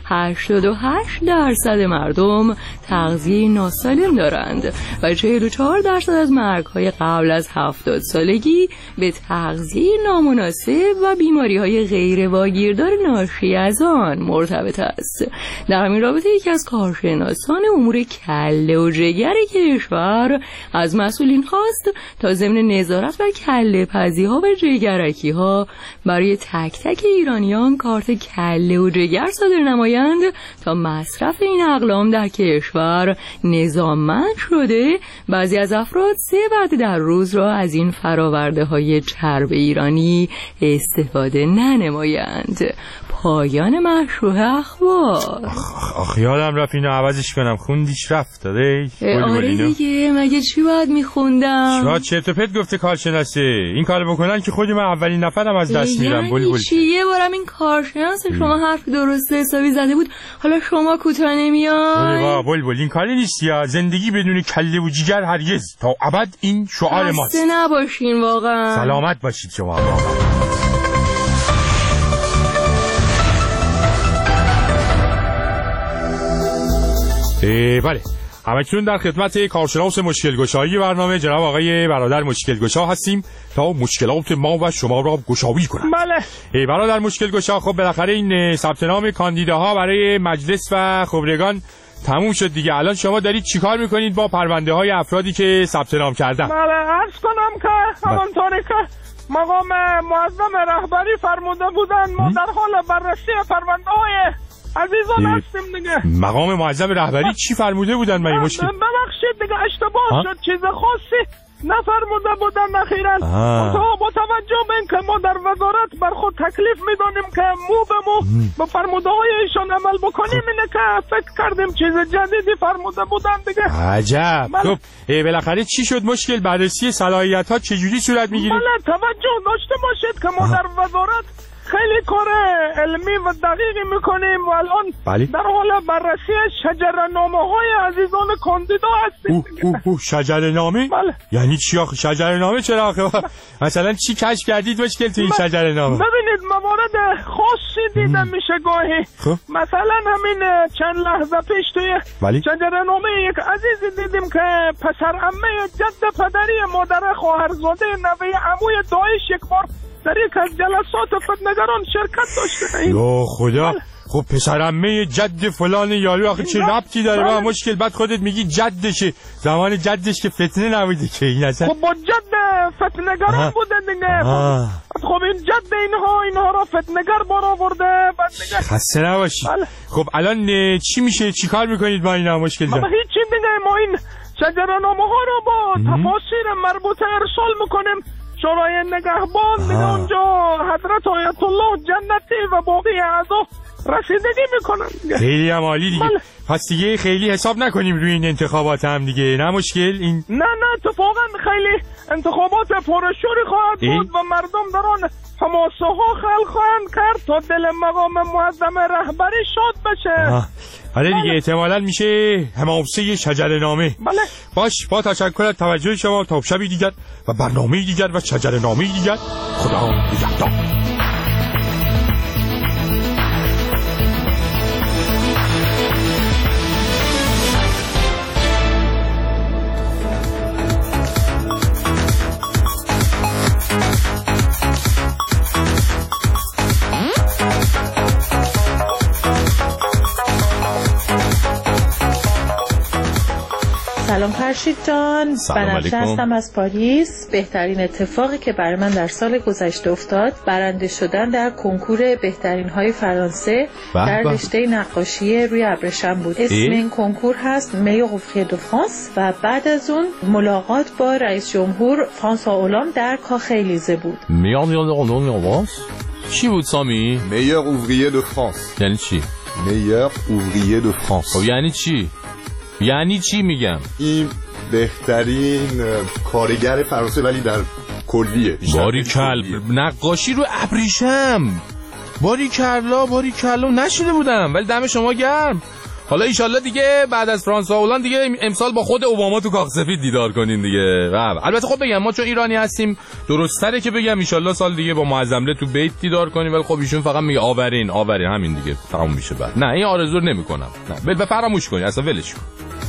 I: 88% مردم تغذیه ناسالم دارند و 44% از مرگ‌های قبل از 70 سالگی به تغذیه نامناسب و بیماری‌های غیر واگیردار ناشی از آن مرتبط است. در همین رابطه یکی از کارشناسان امور کله و جگر کشور از مسئولین خواست تا ضمن نظارت بر کله پزی‌ها و جگرکی‌ها برای تک تک ایرانیان کارت کله و جگر صادر نمایند تا مصرف این اقلام در کشور نظاممند شده بعضی از افراد 3 وعده در روز را از این فراورده‌های چرب ایرانی استفاده ننمایند. پایان مشروع اخبار.
R: یادم رفت اینو عوضش کنم. خوندیش رفت داره؟
I: آره دیگه، مگه چی باید میخوندم؟
R: شما چرت و پرت گفته کارشناسه. این کارو بکنن که خودی من اولین نفرم از دست میرم.
I: یعنی چی؟ یه بارم این کارشناس شما حرف درست حسابی زده بود، حالا شما کوتاه نمیای؟
R: بلبل این کاری نیست یا زندگی بدون کله و جگر هرگز تا ابد. این شعار ماست.
I: خسته نباشین واقعا.
R: سلامت باشید شما. بله، همکنون در خدمت کارشناس مشکل‌گشایی برنامه جناب آقای برادر مشکل‌گشا هستیم تا مشکلات ما و شما را گشایی کنند.
N: بله.
R: برادر مشکل‌گشا، خب بالاخره این ثبت نام کاندیداها برای مجلس و خبرگان تموم شد دیگه. الان شما دارید چیکار میکنید با پرونده‌های افرادی که ثبت نام کردن؟
N: بله، عرض کنم که همانطوری که مقام معظم رهبری فرموده بودن ما در حال بررسی پرونده‌های عزیزان هستیم دیگه.
R: مقام معظم رهبری چی فرموده بودن؟ من مشکل
N: ببخشید دیگه اشتباه شد، چیز خاصی نفرموده بودن اخیراً. با توجه به اینکه ما در وزارت بر خود تکلیف میدونیم که مو به مو به فرموده های ایشان عمل بکنیم، اینه که فکر کردیم چیز جدیدی فرموده بودن دیگه.
R: عجب. خب بالاخره چی شد؟ مشکل بررسی صلاحیت ها چجوری صورت میگیره؟
N: بله، توجه داشته باشید که ما در وزارت خیلی کار علمی و دقیقی میکنیم و الان در حال بررسی شجره‌نامه های عزیزان کاندیدا هستیم.
R: شجره‌نامه؟
N: بله.
R: یعنی چی آخه شجره‌نامه؟ چرا آخه مثلا چی کشف کردید مشکل تو این شجره‌نامه؟
N: ببینید موارد خاصی دیده میشه گاهی. مثلا همین چند لحظه پیش توی شجره‌نامه یک عزیزی دیدیم که پسر عمه جد پدری مادر خواهرزاده نوه عموی دایش یک بار در یک از جلسات فتنگران شرکت داشته.
R: یا خدا. خب پسر عمه جد فلان یارو آخه چه ربطی داره با مشکل؟ بعد خودت میگی جدشه، زمان جدش که فتنه نبوده که این اصلا.
N: خب با جد فتنگران بوده دیگه. خب این جد اینها را فتنگر بار آورده.
R: خسته نباشی. خب الان چی میشه؟ چی کار میکنید با اینا مشکل جان؟
N: هیچی دیگه، ما این شجره‌نامه ها رو با تفاسیر مربوطه ارسال میکنیم شورای نگهبان دیگه. اونجا حضرت آیت الله جنتی و باقی اعضا رسیدگی میکنن.
R: خیلی هم عالی دیگه. پس دیگه خیلی حساب نکنیم روی این انتخابات هم دیگه، نه مشکل این؟
N: نه اتفاقا خیلی انتخابات پرشوری خواهد بود و مردم در آن حماسه ها خلق خواهند کرد تا دل مقام معظم رهبری شاد بشه.
R: آره دیگه، احتمالاً میشه حماسه شجره‌نامه.
N: بله.
R: باش، با تشکر از توجه شما. تا شبی دیگر و برنامه دیگر و شجره‌نامه دیگر. خدا نگهدار.
S: سلام فرشید جان، بنفشه هستم از پاریس. بهترین اتفاقی که برای من در سال گذشته افتاد برنده شدن در کنکور بهترین های فرانسه در رشته نقاشی روی ابریشم بود. اسم این کنکور هست میور اوuvrier دو فرانس و بعد از اون ملاقات با رئیس جمهور فرانسوا اولند در کاخ الیزه بود.
B: چی بود سامی؟
T: میور اوuvrier دو فرانس.
B: یعنی چی؟
T: میور اوuvrier دو فرانس.
B: یعنی چی؟ یعنی چی میگم؟
T: این بهترین کارگر فرانسه ولی در کلیه.
B: باریکل، نقاشی رو ابریشم. باریکلا نشیده بودم ولی دم شما گرم. حالا ایشالله دیگه بعد از فرانس و هلند دیگه امسال با خود اوباما تو کاخ سفید دیدار کنین دیگه. البته خب بگم ما چون ایرانی هستیم درست‌تره که بگم ایشالله سال دیگه با معظمله تو بیت دیدار کنیم، ولی خب ایشون فقط میگه آورین همین دیگه تموم میشه. بعد نه این آرزو نمی‌کنم، نه به فراموش کنید، اصلا ولش کن.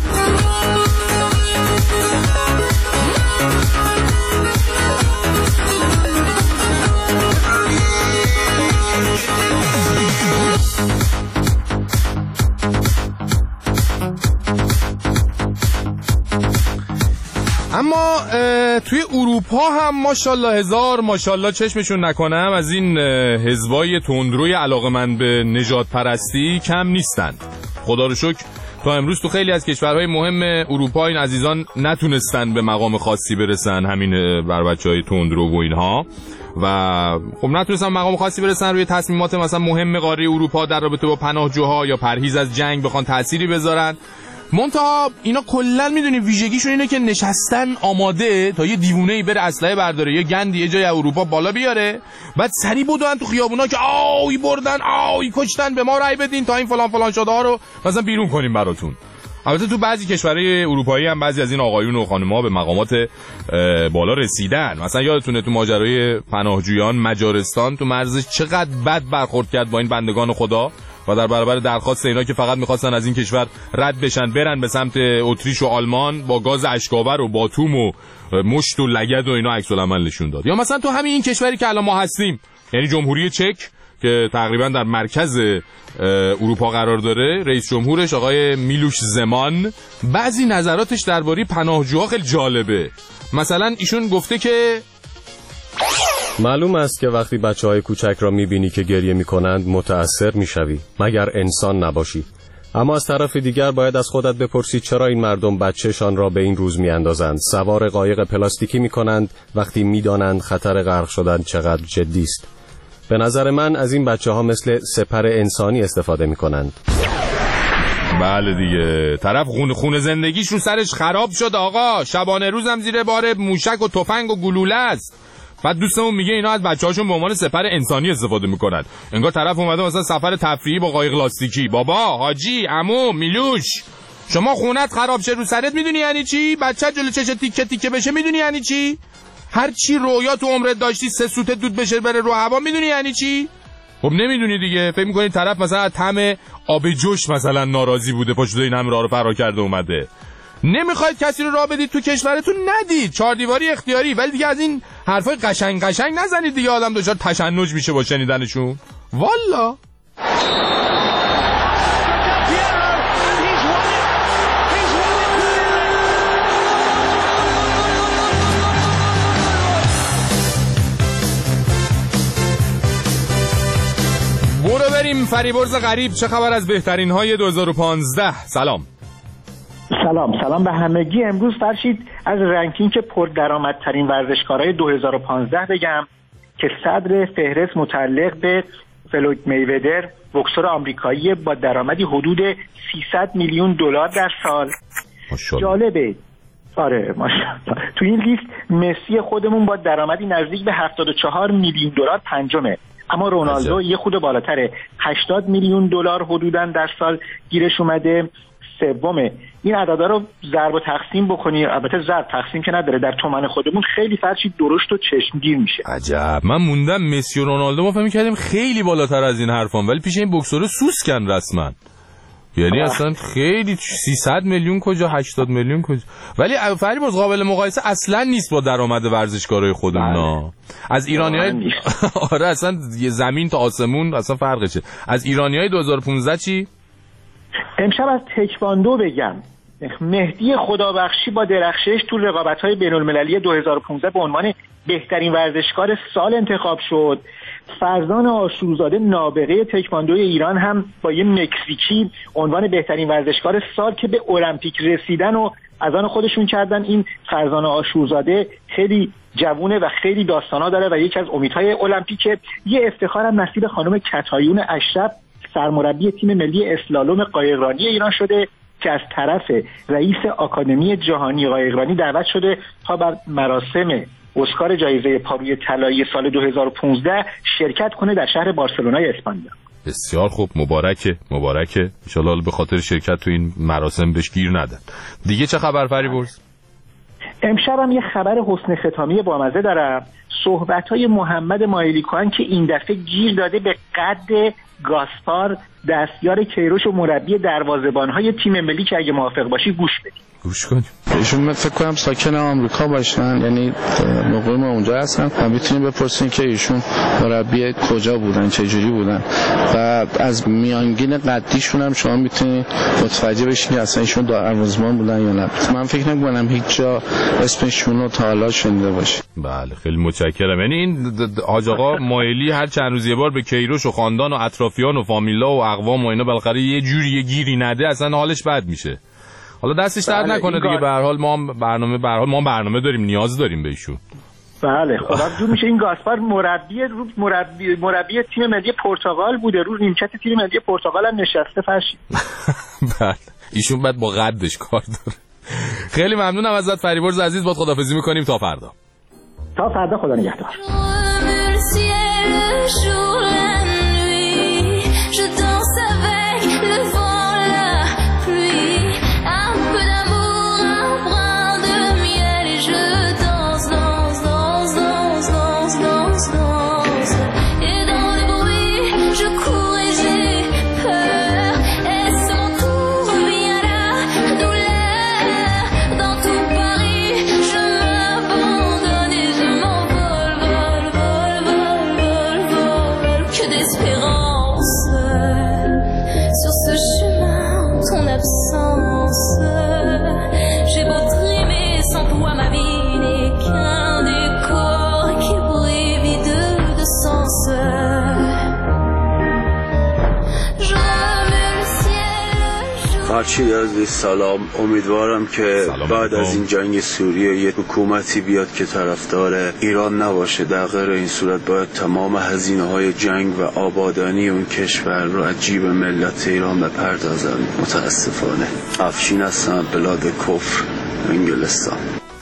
B: اما توی اروپا هم ماشاءالله هزار ماشاءالله چشمشون نکنم از این حزبای تندروی علاقمند به نژاد پرستی کم نیستند. خدا رو شکر تا امروز تو خیلی از کشورهای مهم اروپا این عزیزان نتونستن به مقام خاصی برسن، همین بر بچهای تندرو و اینها، و خب نتونستن مقام خاصی برسن روی تصمیمات مثلا مهم قاره اروپا در رابطه با پناهجوها یا پرهیز از جنگ بخوان تأثیری بذارن. منتها اینا کلا میدونی ویژگیشون اینه که نشستن آماده تا یه دیوونه‌ای بره اسلحه برداره یه گندی یه جای اروپا بالا بیاره، بعد سری بدون تو خیابونا که آی بردن آی کشتن به ما رای بدین تا این فلان فلان شده ها رو مثلا بیرون کنیم براتون. البته تو بعضی کشورهای اروپایی هم بعضی از این آقایون و خانم‌ها به مقامات بالا رسیدن. مثلا یادتونه تو ماجرای پناهجویان مجارستان تو مرزش چقدر بد برخورد کرد با این بندگان خدا و در برابر درخواست اینا که فقط می‌خواستن از این کشور رد بشن برن به سمت اتریش و آلمان با گاز اشک‌آور و باتوم و مشت و لگد و اینا عکس العمل نشون داد. یا مثلا تو همین این کشوری که الان ما هستیم، یعنی جمهوری چک که تقریبا در مرکز اروپا قرار داره، رئیس جمهورش آقای میلوش زمان بعضی نظراتش درباره پناهجوها خیلی جالبه. مثلا ایشون گفته که
U: معلوم است که وقتی بچه‌های کوچک را می‌بینی که گریه می‌کنند متأثر می‌شوی، مگر انسان نباشی. اما از طرف دیگر باید از خودت بپرسی چرا این مردم بچه‌شان را به این روز می‌اندازند، سوار قایق پلاستیکی می‌کنند وقتی می‌دانند خطر غرق شدن چقدر جدی است. به نظر من از این بچه‌ها مثل سپر انسانی استفاده می‌کنند.
B: بله دیگه، طرف خون زندگیش رو سرش خراب شد آقا، شبانه روزم زیر بار موشک و تفنگ و گلوله است. بعد دوستمون میگه اینا از بچه‌هاشون به عنوان سپر انسانی استفاده میکنن. انگار طرف اومده مثلا سفر تفریحی با قایق لاستیکی. بابا، حاجی، عمو، میلوش، شما خونت خراب شه رو سرت میدونی یعنی چی؟ بچه جلو چش تیکه تیکه بشه میدونی یعنی چی؟ هر چی رویا تو عمرت داشتی 3 سوت دود بشه بره رو هوا میدونی یعنی چی؟ خب نمیدونی دیگه. فکر میکنی طرف مثلا از طعم آب جوش مثلا ناراضی بوده پاشو این هم راه رو فرار کرده اومده. نمیخواید کسی رو راه بدید تو کشورتون ندید، 4 دیواری اختیاری، ولی دیگه از این حرفای قشنگ نزنید دیگه، آدم دچار تشنج میشه با شنیدنشون. والا برو بریم فریبرز غریب. چه خبر از بهترین های 2015؟
V: سلام به همگی. امروز فرشید از رنکینگ پردرآمدترین ورزشکارهای 2015 بگم که صدر فهرست متعلق به فلوید میودر، بوکسور آمریکایی با درآمدی حدود 300 میلیون دلار در سال. جالبه. آره ماشاءالله. تو این لیست مسی خودمون با درآمدی نزدیک به 74 میلیون دلار پنجمه، اما رونالدو یه خود بالاتره، 80 میلیون دلار حدوداً در سال گیرش اومده، سومه. این عددا رو ضرب و تقسیم بکنی، البته ضرب تقسیم که نداره، در تومن خودمون خیلی فرشی درشت و چشمگیر میشه.
B: عجب، من موندم مسی و رونالدو ما فهمی کردیم خیلی بالاتر از این حرفان، ولی پیش این بوکسور سوسکن رسما. یعنی اصلا خیلی 300 میلیون کجا 80 میلیون کجا، ولی فریبرز قابل مقایسه اصلا نیست با درآمد ورزشکارای خودمون. از ایرانیای آره اصلا یه زمین تا آسمون اصلا فرقشه. از ایرانیای 2015 چی؟
V: امشب از تکواندو بگم. مهدی خدابخشی با درخشش تو رقابت‌های بین‌المللی 2015 به عنوان بهترین ورزشکار سال انتخاب شد. فرزان آشورزاده نابغه تکواندوی ایران هم با یه مکزیکی عنوان بهترین ورزشکار سال که به المپیک رسیدن و از آن خودشون کردن. این فرزان آشورزاده خیلی جوونه و خیلی داستانا داره و یکی از امیدهای المپیکه. یه افتخارم نصیب خانم کتایون اشرف سرمربی تیم ملی اسلالوم قایقرانی ایران شده که از طرف رئیس آکادمی جهانی قایقرانی دعوت شده تا بر مراسم اسکار جایزه پاروی طلایی سال 2015 شرکت کنه در شهر بارسلونای اسپانیا.
B: بسیار خوب، مبارکه ان شاءالله به خاطر شرکت تو این مراسم بهش گیر ندن. دیگه چه خبر فریبرز؟
V: امشب هم یه خبر حسن ختامی بامزه دارم. صحبت‌های محمد مایلیکوان که این دفعه گیر داده به قد گاسپار دستیار کیروش و مربی دروازه‌بان‌های تیم ملی که اگه موافق باشی گوش بدی.
B: گوش کن.
A: ایشون فکر کنم ساکن آمریکا باشن، یعنی مقیم اونجا هستن. ما میتونیم بپرسیم که ایشون مربی کجا بودن، چه جوری بودن و از میانگین قدیشون هم شما میتونید متوجه بشین که اصلا ایشون دروازه‌بان بودن یا نه. من فکر نمی‌کنم هیچ جا اسمشون رو تا حالا شنیده باشی.
B: بله خیلی متشکرم. یعنی این حاج آقا مایلی هر چند روز یه بار به کیروش و خاندان و اطرافیان و فامیلا و اقوام و اینا بالاخره یه جوری یه گیری نده اصلا حالش بد میشه. حالا دستش درد نکنه دیگه. به هر حال ما برنامه داریم، نیاز داریم به ایشون.
V: بله خدا جور میشه. این گاسپار مربی تیم ملی پرتغال بوده، رو نیمکت تیم ملی پرتغال هم نشسته فرشید.
B: بله ایشون بعد با قدش کار داره. خیلی ممنونم ازت فریبرز عزیز، باید خداحافظی میکنیم تا فردا.
V: خدا نگهدار.
K: هرچی عزیز سلام، امیدوارم که بعد از این جنگ سوریه یه حکومتی بیاد که طرفدار ایران نباشه. در غیر این صورت باید تمام هزینه‌های جنگ و آبادانی اون کشور رو از جیب ملت ایران بپردازن. متاسفانه. افشین هستم، بلاد کفر، انگلستان.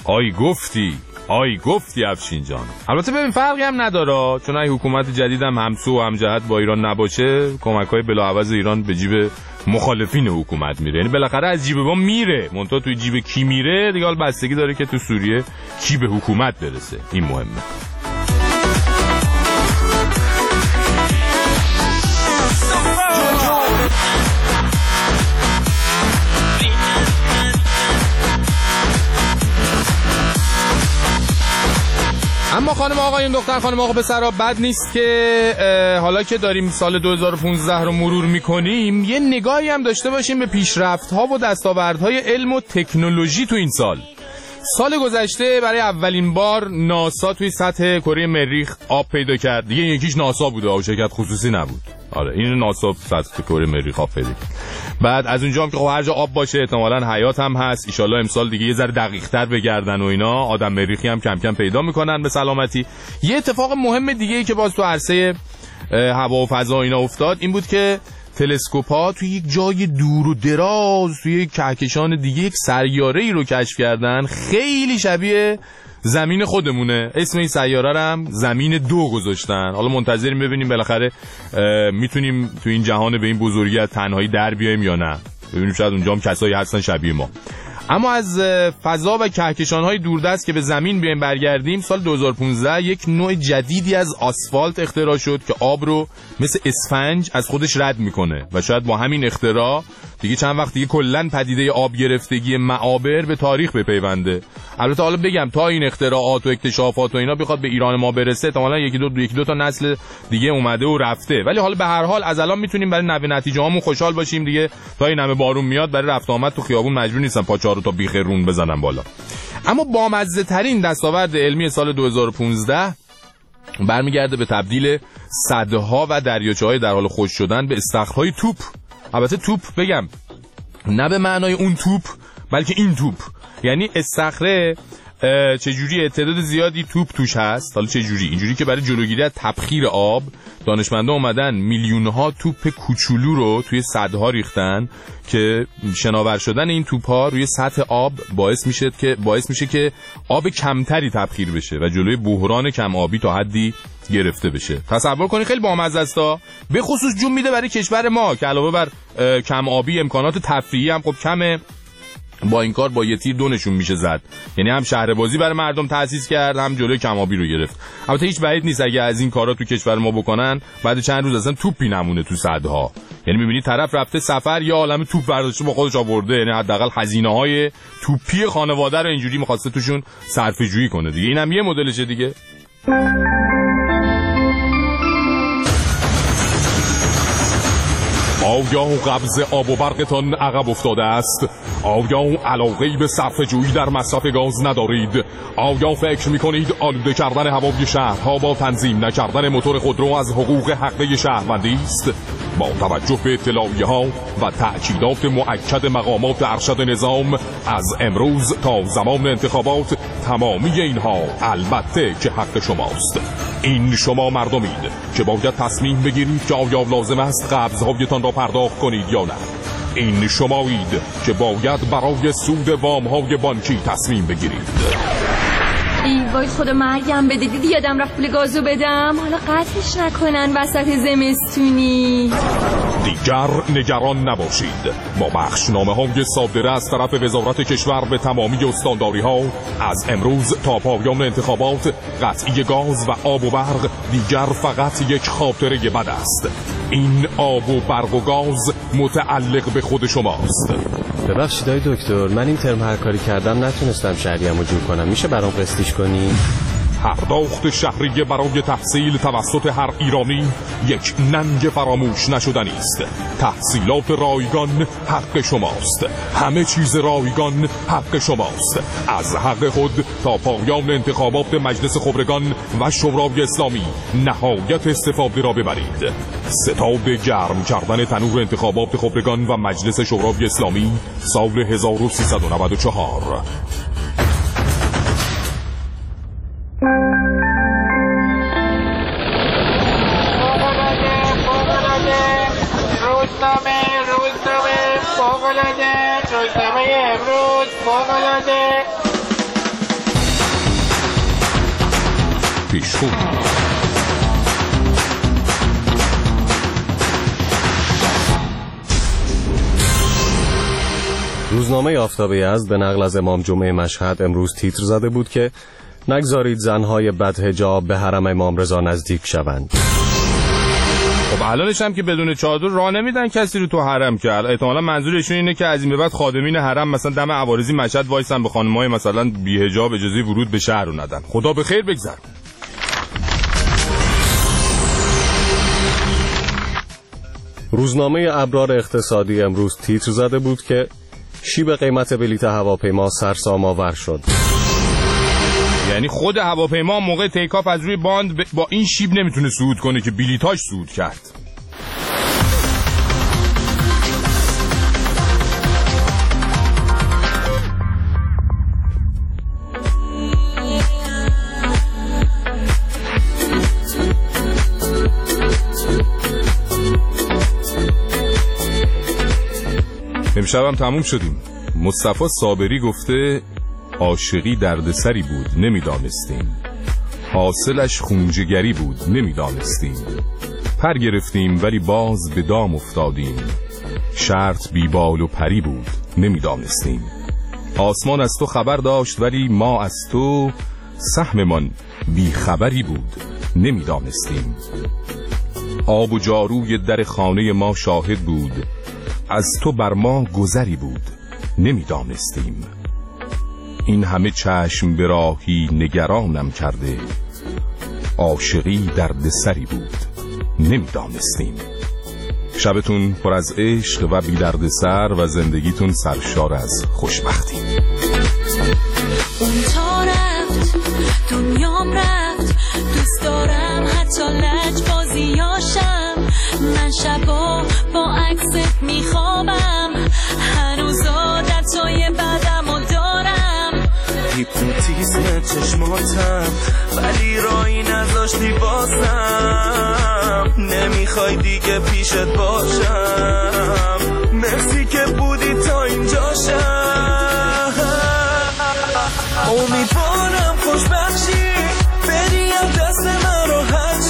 B: آی گفتی افشین جان. البته ببین فرقی هم نداره، چون ای حکومت جدیدم همسو و همجهت با ایران نباشه، کمک‌های بلاعوض ایران به جیب مخالفین حکومت میره. یعنی بالاخره از جیب ما میره، منتها توی جیب کی میره دیگه حال بستگی داره که تو سوریه کی به حکومت برسه. این مهمه. اما خانم آقایون، دختر خانم آقا پسرها، بد نیست که حالا که داریم سال 2015 رو مرور میکنیم یه نگاهی هم داشته باشیم به پیشرفت‌ها و دستاوردهای علم و تکنولوژی تو این سال گذشته برای اولین بار ناسا توی سطح کره مریخ آب پیدا کرد. دیگه یکیش ناسا بوده، آب شرکت خصوصی نبود. آره این ناسا سطح کره مریخ آب پیدا کرد. بعد از اونجا هم که هر جا آب باشه احتمالاً حیات هم هست. ان شاءالله امسال دیگه یه ذره دقیق‌تر بگردن و اینا آدم مریخی هم کم کم پیدا میکنن به سلامتی. یه اتفاق مهم دیگه ای که باز تو عرصه هوا و فضا اینا افتاد این بود که تلسکوپ‌ها توی یک جای دور و دراز توی یک کهکشان دیگه یک سیاره‌ای رو کشف کردن خیلی شبیه زمین خودمونه. اسم این سیاره رو هم زمین 2 گذاشتن. حالا منتظریم ببینیم بالاخره میتونیم تو این جهان به این بزرگی از تنهایی در بیایم یا نه. ببینیم شاید اونجا هم کسایی هستن شبیه ما. اما از فضا و کهکشان‌های دوردست که به زمین بیایم برگردیم، سال 2015 یک نوع جدیدی از آسفالت اختراع شد که آب رو مثل اسفنج از خودش رد میکنه و شاید با همین اختراع دیگه چند وقت دیگه کلاً پدیده آب گرفتگی معابر به تاریخ بپیونده. البته حالا بگم تا این اختراعات و اکتشافات و اینا بخواد به ایران ما برسه احتمالاً یکی دو تا نسل دیگه اومده و رفته، ولی حالا به هر حال از الان میتونیم برای نوی نتیجه‌هامون خوشحال باشیم دیگه. تا این همه بارون میاد برای رفت آمد تو خیابون مجبور نیستن پاچه رو تا بیخرون بزنن بالا. اما بامزه ترین دستاورد علمی سال 2015 برمیگرده به تبدیل سدها و دریاچه‌های در حال خشک شدن به استخرهای توپ. البته توپ بگم نه به معنای اون توپ بلکه این توپ، یعنی استخره چجوری تعداد زیادی توپ توش هست. حالا چجوری؟ اینجوری که برای جلوگیری از تبخیر آب دانشمندان اومدن میلیون‌ها توپ کوچولو رو توی سدها ریختن که شناور شدن این توپ‌ها روی سطح آب باعث میشه که آب کمتری تبخیر بشه و جلوی بحران کم آبی تا حدی گرفته بشه. تصور کنید خیلی بامزه است، به خصوص جون میده برای کشور ما که علاوه بر کم آبی امکانات تفریحی هم خب کمه. با این کار با یه تیر دونشون میشه زد، یعنی هم شهربازی برای مردم تأسیس کرد، هم جلوی کم‌آبی رو گرفت. البته هیچ بعید نیست اگه از این کارا تو کشور ما بکنن بعد چند روز اصلا توپی نمونه تو سدها. یعنی می‌بینی طرف رفته سفر یا عالمه توپ برداشته با خودش آورده، یعنی حداقل هزینه‌های توپی خانواده رو اینجوری می‌خواسته توشون صرفه‌جویی کنه دیگه. اینم یه مدلشه دیگه. آیا قبض آب و برقتان عقب افتاده است؟ آیا علاقه‌ای به صرفه‌جویی در مصرف گاز ندارید؟ آیا فکر می‌کنید آلوده کردن هوای شهرها با تنظیم نکردن موتور خودرو از حقوق حقه شهروندی است؟ با توجه به اطلاعیه‌ها و تأکیدات مؤکد مقامات ارشد نظام از امروز تا زمان انتخابات تمامی اینها البته که حق شماست. این شما مردمید که باید تصمیم بگیرید که آیا لازم است قبض‌هایتان را پرداخت کنید یا نه. این شمایید که باید برای سود وام‌های بانکی تصمیم بگیرید.
I: ای وای خدا مرگم بده، دیدی یادم رفت پول گازو بدم، حالا قطعش نکنن وسط زمستونی.
B: دیگر نگران نباشید، با بخشنامه‌های صادره از طرف وزارت کشور به تمامی استانداری‌ها از امروز تا پایان انتخابات قطعی گاز و آب و برق دیگر فقط یک خاطره بد است. این آب و برق و گاز متعلق به خود شماست.
U: ببخشید آقای دکتر، من این ترم هر کاری کردم نتونستم شهریه‌مو جور کنم، میشه برام قسطیش کنی؟
B: پرداخت شهریه برای تحصیل توسط هر ایرانی یک ننگ فراموش نشدنی است. تحصیلات رایگان حق شماست، همه چیز رایگان حق شماست. از حق خود تا پایان انتخابات مجلس خبرگان و شورای اسلامی نهایت استفاده را ببرید. ستاد گرم کردن تنور انتخابات خبرگان و مجلس شورای اسلامی سال 1394.
C: روزنامه امروز فوق‌العاده
B: پیشخون.
U: روزنامه آفتاب یزد به نقل از امام جمعه مشهد امروز تیتر زده بود که نگذارید زنهای بدحجاب به حرم امام رضا نزدیک شوند.
B: خب الانش هم که بدون چادر راه نمیدن کسی رو تو حرم، که احتمالاً منظورشون اینه که از این به بعد خادمین حرم مثلا دم عوارضی مشهد وایسن به خانم‌های مثلا بی‌حجاب اجازه ورود به شهر رو ندن. خدا به خیر بگذر.
U: روزنامه ابرار اقتصادی امروز تیتر زده بود که شیب قیمت بلیط هواپیما سرسام‌آور شد.
B: یعنی خود هواپیما موقع تیکاف از روی باند با این شیب نمیتونه صعود کنه که بلیطاش صعود کرد. امشب هم تموم شدیم. مصطفی صابری گفته عاشقی دردسری بود نمیدانستیم، حاصلش خونجگری بود نمیدانستیم، پر گرفتیم ولی باز به دام افتادیم، شرط بیبال و پری بود نمیدانستیم، آسمان از تو خبر داشت ولی ما از تو سهممان بیخبری بود نمیدانستیم، آب و جاروی در خانه ما شاهد بود، از تو بر ما گذری بود نمیدانستیم، این همه چشم به راهی نگرانم کرده، عاشقی دردسری بود نمیدانستیم. شبتون پر از عشق و بی دردسر و زندگیتون سرشار از خوشبختی.
D: اون تا رفت دنیام رفت، دوست دارم حتی لج بازیاشم، من شبا با عکست میخوابم، هنوز عادتای بدمو دارم، هیپنوتیزم چشماتم ولی رایی نذاشتی بازم، نمیخوای دیگه پیشت باشم، مرسی که بودی تا اینجاشم، امیدوارم خوشبخشی بری دست من رو هر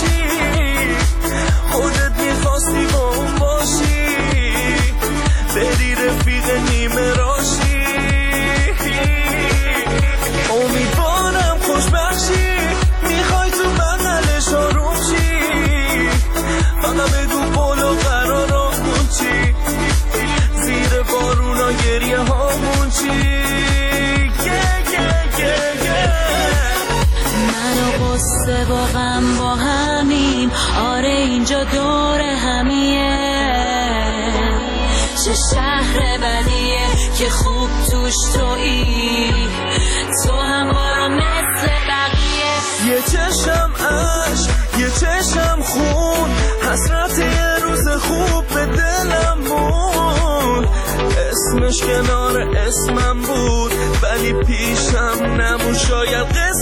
D: مثل شهر بدیه که خوب توش تویی، تو هم برو مثل بقیه. یه چشم عشق یه چشم خون، حسرت یه روز خوب به دلم بود. اسمش کنار اسمم بود ولی پیشم نمون، شاید